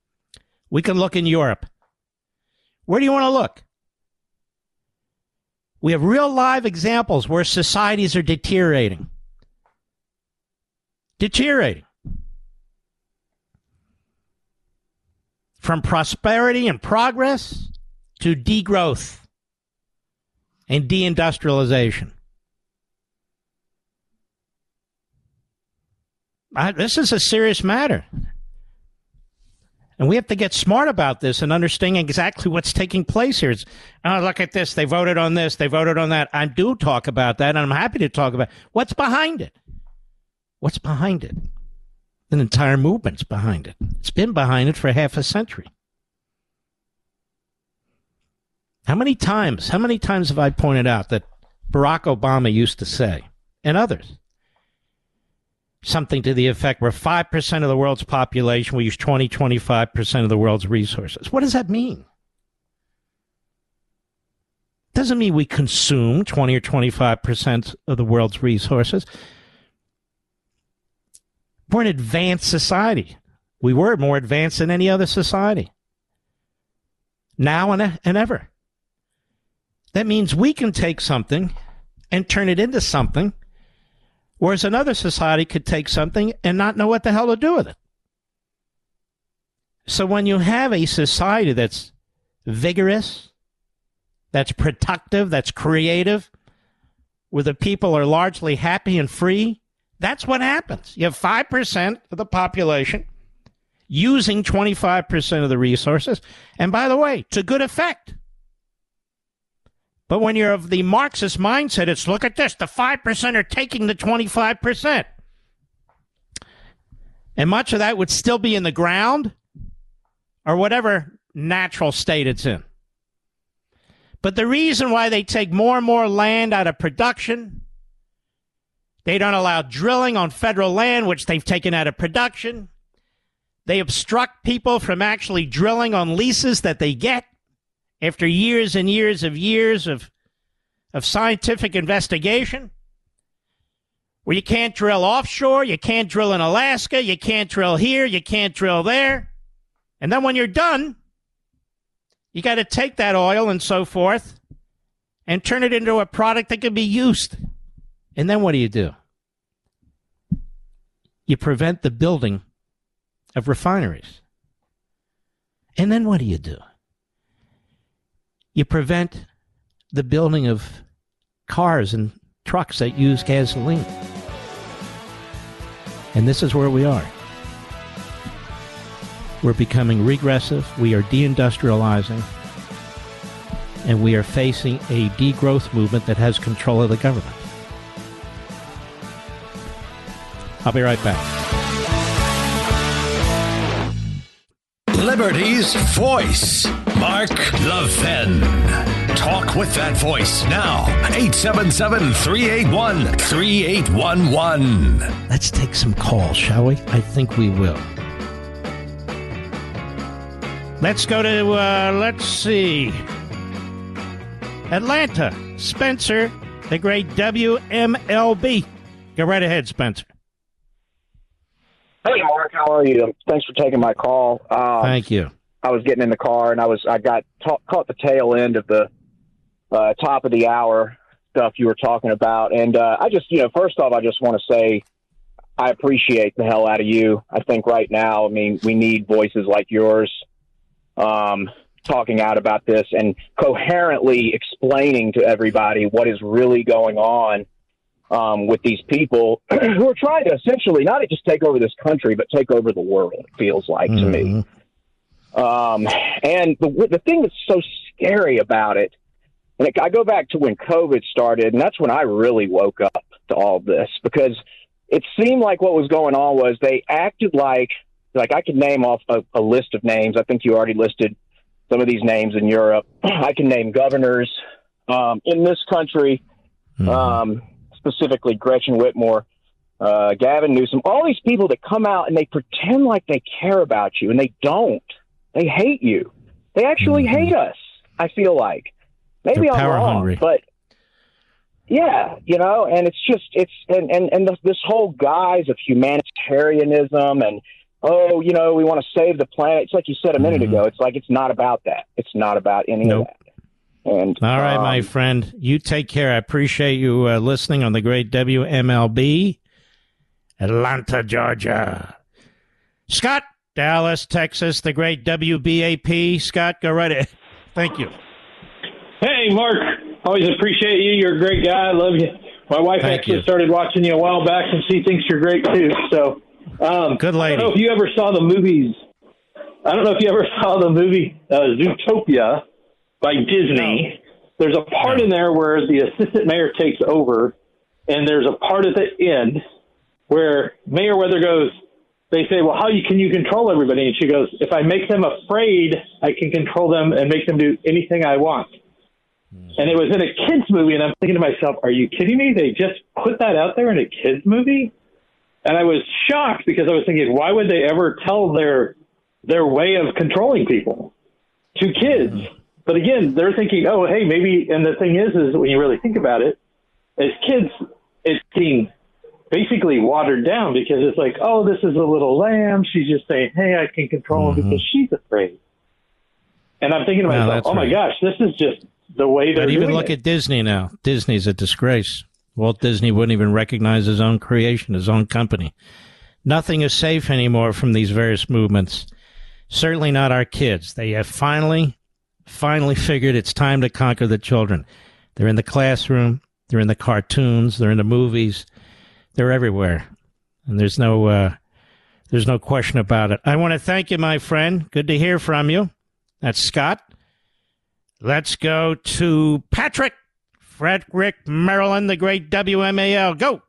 We can look in Europe. Where do you want to look? We have real live examples where societies are deteriorating. Deteriorating. From prosperity and progress to degrowth and deindustrialization. I, this is a serious matter. And we have to get smart about this and understand exactly what's taking place here. It's, oh, look at this. They voted on this. They voted on that. I do talk about that, and I'm happy to talk about what's behind it. What's behind it? An entire movement's behind it. It's been behind it for half a century. How many times, how many times have I pointed out that Barack Obama used to say, and others, something to the effect where five percent of the world's population will use twenty, twenty-five percent of the world's resources. What does that mean? Doesn't mean we consume twenty or twenty-five percent of the world's resources. We're an advanced society. We were more advanced than any other society. Now and, and ever. That means we can take something and turn it into something, whereas another society could take something and not know what the hell to do with it. So when you have a society that's vigorous, that's productive, that's creative, where the people are largely happy and free, that's what happens. You have five percent of the population using twenty-five percent of the resources. And by the way, to good effect. But when you're of the Marxist mindset, it's look at this. The five percent are taking the twenty-five percent. And much of that would still be in the ground or whatever natural state it's in. But the reason why they take more and more land out of production, they don't allow drilling on federal land, which they've taken out of production. They obstruct people from actually drilling on leases that they get after years and years of years of, of scientific investigation, where you can't drill offshore, you can't drill in Alaska, you can't drill here, you can't drill there. And then when you're done, you got to take that oil and so forth and turn it into a product that can be used. And then what do you do? You prevent the building of refineries. And then what do you do? You prevent the building of cars and trucks that use gasoline. And this is where we are. We're becoming regressive. We are deindustrializing. And we are facing a degrowth movement that has control of the government. I'll be right back. Liberty's voice, Mark Levin. Talk with that voice now. eight seven seven, three eight one, three eight one one. Let's take some calls, shall we? I think we will. Let's go to, uh, let's see. Atlanta. Spencer, the great W M L B. Go right ahead, Spencer. Hey, Mark, how are you? Thanks for taking my call. Um, Thank you. I was getting in the car, and I was I got ta- caught the tail end of the uh, top of the hour stuff you were talking about. And uh, I just, you know, first off, I just want to say I appreciate the hell out of you. I think right now, I mean, we need voices like yours um, talking out about this and coherently explaining to everybody what is really going on Um, with these people who are trying to essentially not just take over this country, but take over the world, it feels like mm-hmm. to me. Um, and the, the thing that's so scary about it, and it, I go back to when COVID started, and that's when I really woke up to all this, because it seemed like what was going on was they acted like, like I could name off a, a list of names. I think you already listed some of these names in Europe. I can name governors um, in this country, mm-hmm. um, specifically Gretchen Whitmer, uh, Gavin Newsom, all these people that come out and they pretend like they care about you, and they don't. They hate you. They actually mm-hmm. hate us, I feel like. Maybe They're I'm power wrong, hungry. But yeah, you know, and it's just, it's, and, and, and this whole guise of humanitarianism and, oh, you know, we want to save the planet. It's like you said a minute mm-hmm. ago. It's like, it's not about that. It's not about any nope. of that. And all right, um, my friend, you take care. I appreciate you uh, listening on the great W M L B, Atlanta, Georgia. Scott, Dallas, Texas, the great W B A P. Scott, go right ahead. Thank you. Hey, Mark. Always appreciate you. You're a great guy. I love you. My wife Thank actually you. started watching you a while back, and she thinks you're great, too. So, um, good lady. I don't know if you ever saw the movies. I don't know if you ever saw the movie uh, Zootopia by Disney. No. There's a part no. in there where the assistant mayor takes over, and there's a part at the end where Mayor Weather goes, they say, well, how you, can you control everybody? And she goes, if I make them afraid, I can control them and make them do anything I want. Mm. And it was in a kid's movie, and I'm thinking to myself, are you kidding me? They just put that out there in a kid's movie? And I was shocked because I was thinking, why would they ever tell their their way of controlling people to kids? Mm. But again, they're thinking, oh, hey, maybe, and the thing is, is when you really think about it, as kids, it's being basically watered down because it's like, oh, this is a little lamb. She's just saying, hey, I can control mm-hmm. her because she's afraid. And I'm thinking to no, myself, oh, right. my gosh, this is just the way they're but doing even look it. at Disney now. Disney's a disgrace. Walt Disney wouldn't even recognize his own creation, his own company. Nothing is safe anymore from these various movements. Certainly not our kids. They have finally, finally figured it's time to conquer the children. They're in the classroom. They're in the cartoons. They're in the movies. They're everywhere. And there's no, uh, there's no question about it. I want to thank you, my friend. Good to hear from you. That's Scott. Let's go to Patrick, Frederick, Maryland, the great W M A L. Go.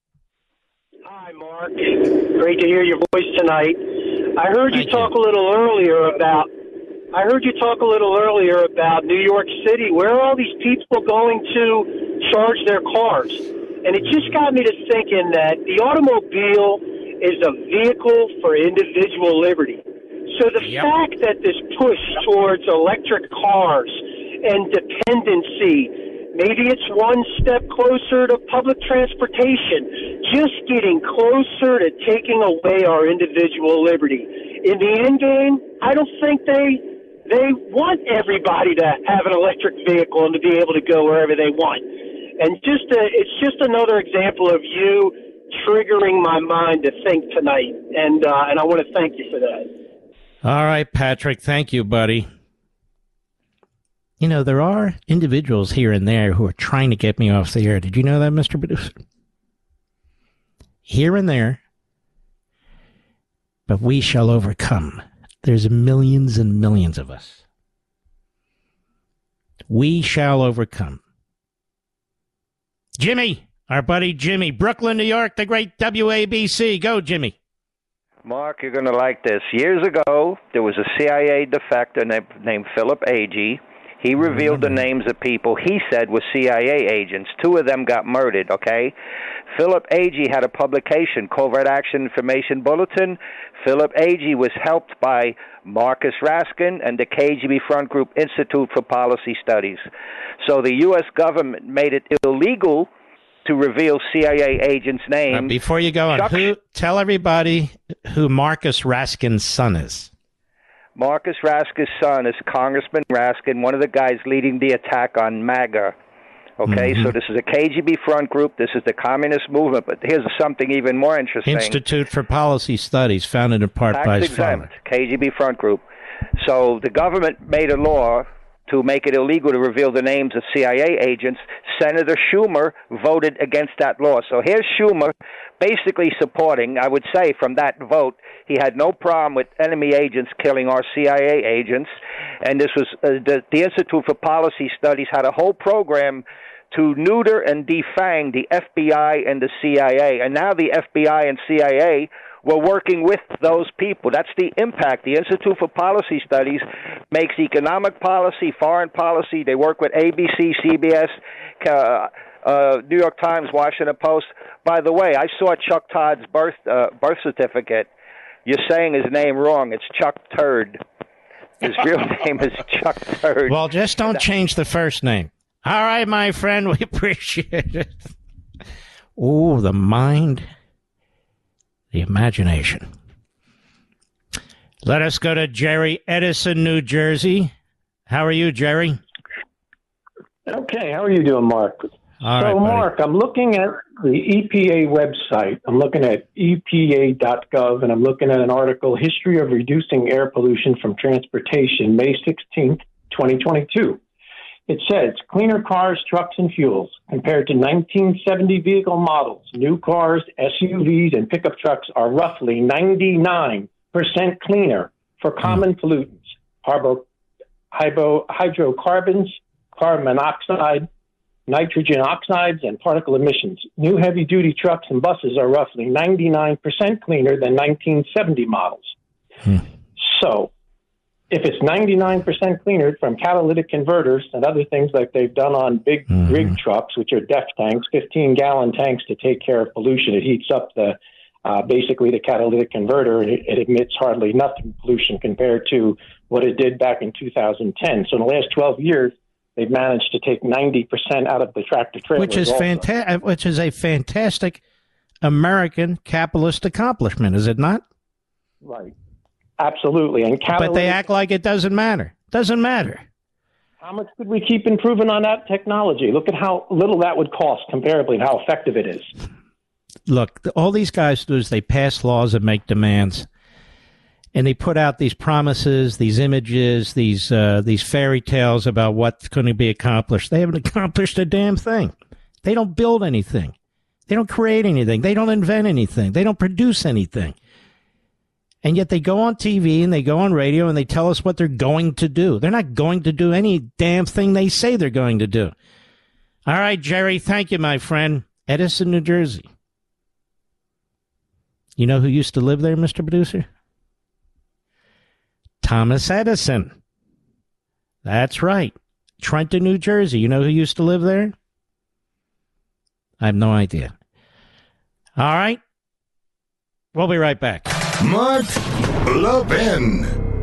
Hi, Mark. Great to hear your voice tonight. I heard you Thank talk you. a little earlier about I heard you talk a little earlier about New York City. Where are all these people going to charge their cars? And it just got me to thinking that the automobile is a vehicle for individual liberty. So the yep. fact that this push towards electric cars and dependency, maybe it's one step closer to public transportation, just getting closer to taking away our individual liberty. In the end game, I don't think they they want everybody to have an electric vehicle and to be able to go wherever they want. And just a, it's just another example of you triggering my mind to think tonight, and uh, and I want to thank you for that. All right, Patrick. Thank you, buddy. You know, there are individuals here and there who are trying to get me off the air. Did you know that, Mister Producer? Here and there. But we shall overcome. There's millions and millions of us. We shall overcome. Jimmy, our buddy Jimmy, Brooklyn, New York, the great W A B C. Go, Jimmy. Mark, you're going to like this. Years ago, there was a C I A defector named, named Philip Agee. He revealed the names of people he said were C I A agents. Two of them got murdered, okay? Philip Agee had a publication, Covert Action Information Bulletin. Philip Agee was helped by Marcus Raskin and the K G B Front Group Institute for Policy Studies. So the U S government made it illegal to reveal C I A agents' names. Uh, before you go on, Chuck, who, tell everybody who Marcus Raskin's son is. Marcus Raskin's son is Congressman Raskin, one of the guys leading the attack on MAGA. Okay, mm-hmm. So this is a K G B front group. This is the communist movement. But here's something even more interesting. Institute for Policy Studies, founded in part by his father. K G B front group. So the government made a law to make it illegal to reveal the names of C I A agents. Senator Schumer voted against that law. So here's Schumer basically supporting, I would say, from that vote, he had no problem with enemy agents killing our C I A agents. And this was uh, the, the Institute for Policy Studies had a whole program to neuter and defang the F B I and the C I A. And now the F B I and C I A were working with those people. That's the impact. The Institute for Policy Studies makes economic policy, foreign policy. They work with A B C, C B S, uh, uh, New York Times, Washington Post. By the way, I saw Chuck Todd's birth uh, birth certificate. You're saying his name wrong. It's Chuck Turd. His real name is Chuck Turd. Well, just don't change the first name. All right, my friend, we appreciate it. Oh, the mind, the imagination. Let us go to Jerry Edison, New Jersey. How are you, Jerry? Okay, how are you doing, Mark? All so, right, Mark, I'm looking at the E P A website. I'm looking at E P A dot gov, and I'm looking at an article, History of Reducing Air Pollution from Transportation, May sixteenth, twenty twenty-two. It says, cleaner cars, trucks, and fuels. Compared to nineteen seventy vehicle models, new cars, S U Vs, and pickup trucks are roughly ninety-nine percent cleaner for common mm. pollutants, Harbo, hybo, hydrocarbons, carbon monoxide, nitrogen oxides, and particle emissions. New heavy-duty trucks and buses are roughly ninety-nine percent cleaner than nineteen seventy models. Hmm. So, if it's ninety-nine percent cleaner from catalytic converters and other things like they've done on big mm-hmm. rig trucks, which are D E F tanks, fifteen-gallon tanks to take care of pollution, it heats up the uh, basically the catalytic converter, and it, it emits hardly nothing pollution compared to what it did back in two thousand ten. So in the last twelve years, they've managed to take ninety percent out of the tractor trailers. Which is fanta- Which is a fantastic American capitalist accomplishment, is it not? Right. Absolutely. And but they act like it doesn't matter. Doesn't matter. How much could we keep improving on that technology? Look at how little that would cost comparably and how effective it is. Look, all these guys do is they pass laws and make demands. And they put out these promises, these images, these uh, these fairy tales about what's going to be accomplished. They haven't accomplished a damn thing. They don't build anything. They don't create anything. They don't invent anything. They don't produce anything. And yet they go on T V and they go on radio and they tell us what they're going to do. They're not going to do any damn thing they say they're going to do. All right, Jerry, thank you, my friend. Edison, New Jersey. You know who used to live there, Mister Producer? Thomas Edison. That's right. Trenton, New Jersey. You know who used to live there? I have no idea. All right. We'll be right back. Mark Levin.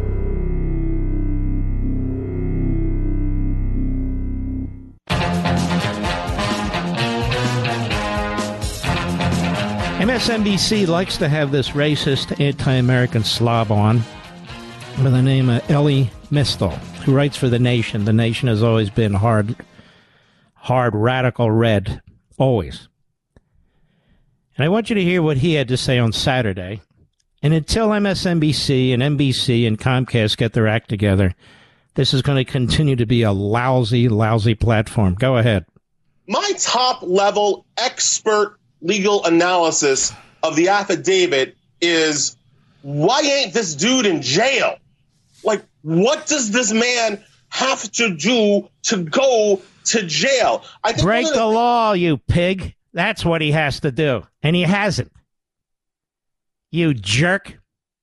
M S N B C likes to have this racist, anti-American slob on by the name of Elie Mystal, who writes for The Nation. The Nation has always been hard, hard, radical red, always. And I want you to hear what he had to say on Saturday. And until M S N B C and N B C and Comcast get their act together, this is going to continue to be a lousy, lousy platform. Go ahead. My top-level expert legal analysis of the affidavit is, why ain't this dude in jail? Like, what does this man have to do to go to jail? I think Break the, the law, you pig. That's what he has to do. And he hasn't. You jerk.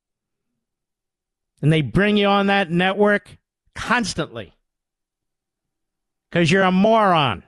And they bring you on that network constantly. Because you're a moron.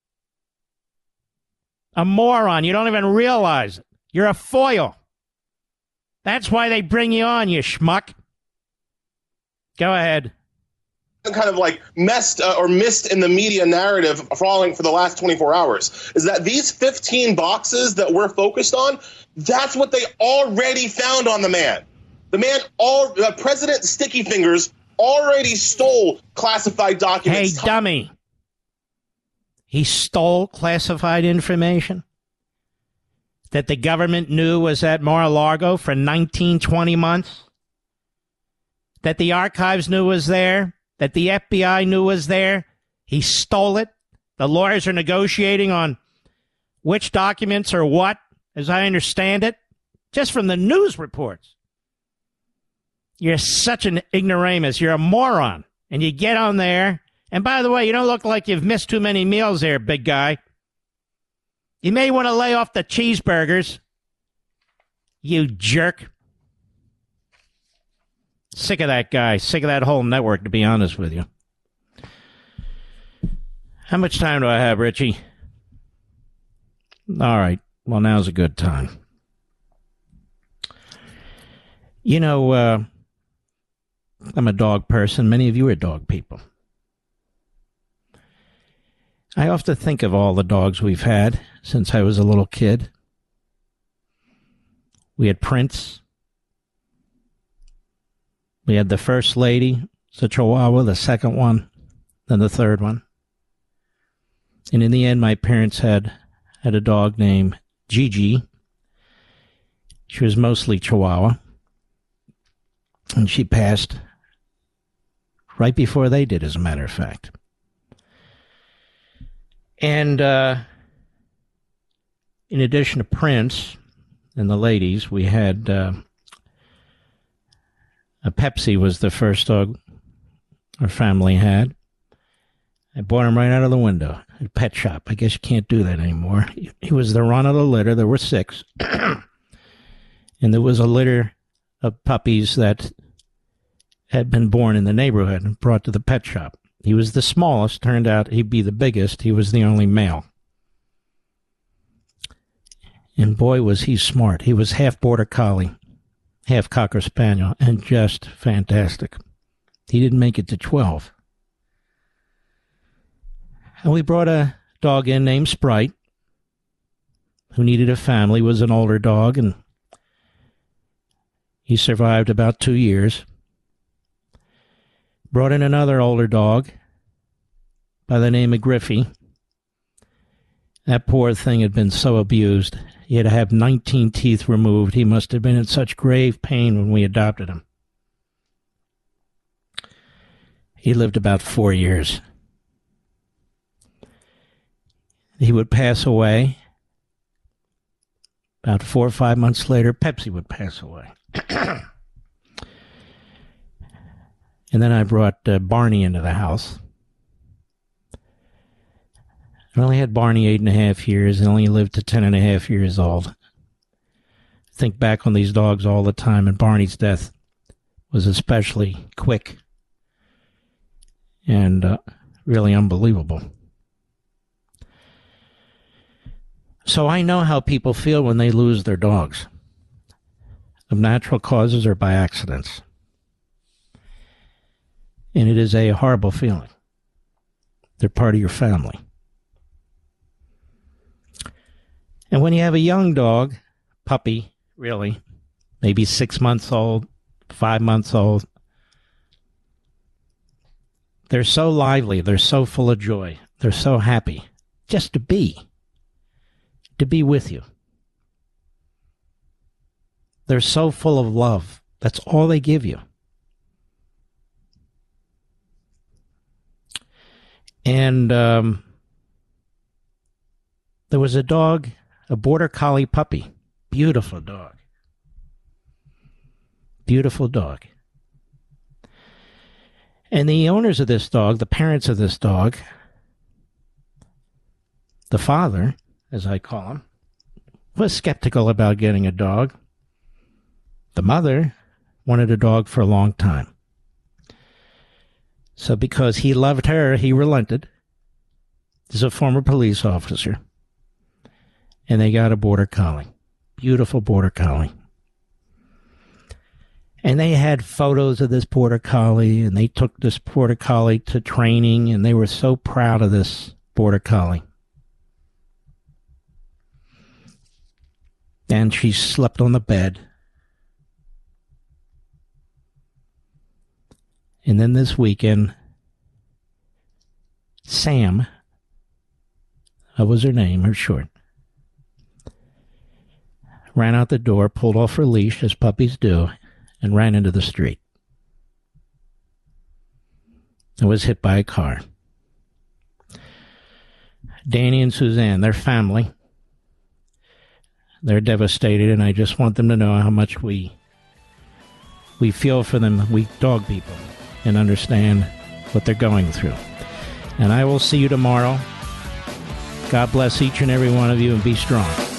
A moron. You don't even realize it. You're a foil. That's why they bring you on, you schmuck. Go ahead. Kind of like messed uh, or missed in the media narrative following for the last twenty-four hours is that these fifteen boxes that we're focused on, that's what they already found on the man. The man, all uh, President Sticky Fingers already stole classified documents. Hey, dummy. He stole classified information that the government knew was at Mar-a-Lago for nineteen, twenty months, that the archives knew was there, that the F B I knew was there. He stole it. The lawyers are negotiating on which documents are what, as I understand it, just from the news reports. You're such an ignoramus. You're a moron. And you get on there. And by the way, you don't look like you've missed too many meals there, big guy. You may want to lay off the cheeseburgers. You jerk. Sick of that guy. Sick of that whole network, to be honest with you. How much time do I have, Richie? All right. Well, now's a good time. You know, uh, I'm a dog person. Many of you are dog people. I often think of all the dogs we've had since I was a little kid. We had Prince. We had the first lady, the Chihuahua, the second one, then the third one. And in the end, my parents had, had a dog named Gigi. She was mostly Chihuahua. And she passed right before they did, as a matter of fact. And uh, in addition to Prince and the ladies, we had uh, a Pepsi was the first dog our family had. I bought him right out of the window at a pet shop. I guess you can't do that anymore. He was the run of the litter. There were six. And there was a litter of puppies that had been born in the neighborhood and brought to the pet shop. He was the smallest. Turned out he'd be the biggest. He was the only male. And boy, was he smart. He was half Border Collie, half Cocker Spaniel, and just fantastic. He didn't make it to twelve. And we brought a dog in named Sprite, who needed a family, was an older dog, and he survived about two years. Brought in another older dog by the name of Griffey. That poor thing had been so abused. He had to have nineteen teeth removed. He must have been in such grave pain when we adopted him. He lived about four years. He would pass away. About four or five months later, Pepsi would pass away. And then I brought uh, Barney into the house. I only had Barney eight and a half years and only lived to ten and a half years old. Think back on these dogs all the time, and Barney's death was especially quick and uh, really unbelievable. So I know how people feel when they lose their dogs, of natural causes or by accidents. And it is a horrible feeling. They're part of your family. And when you have a young dog, puppy, really, maybe six months old, five months old, they're so lively, they're so full of joy, they're so happy just to be, to be with you. They're so full of love. That's all they give you. And um, there was a dog, a Border Collie puppy. Beautiful dog. Beautiful dog. And the owners of this dog, the parents of this dog, the father, as I call him, was skeptical about getting a dog. The mother wanted a dog for a long time. So because he loved her, he relented. He's a former police officer. And they got a Border Collie. Beautiful Border Collie. And they had photos of this Border Collie, and they took this Border Collie to training, and they were so proud of this Border Collie. And she slept on the bed. And then this weekend, Sam, that was her name, her short, ran out the door, pulled off her leash, as puppies do, and ran into the street. And was hit by a car. Danny and Suzanne, their family, they're devastated, and I just want them to know how much we we feel for them, we dog people, and understand what they're going through. And I will see you tomorrow. God bless each and every one of you, and be strong.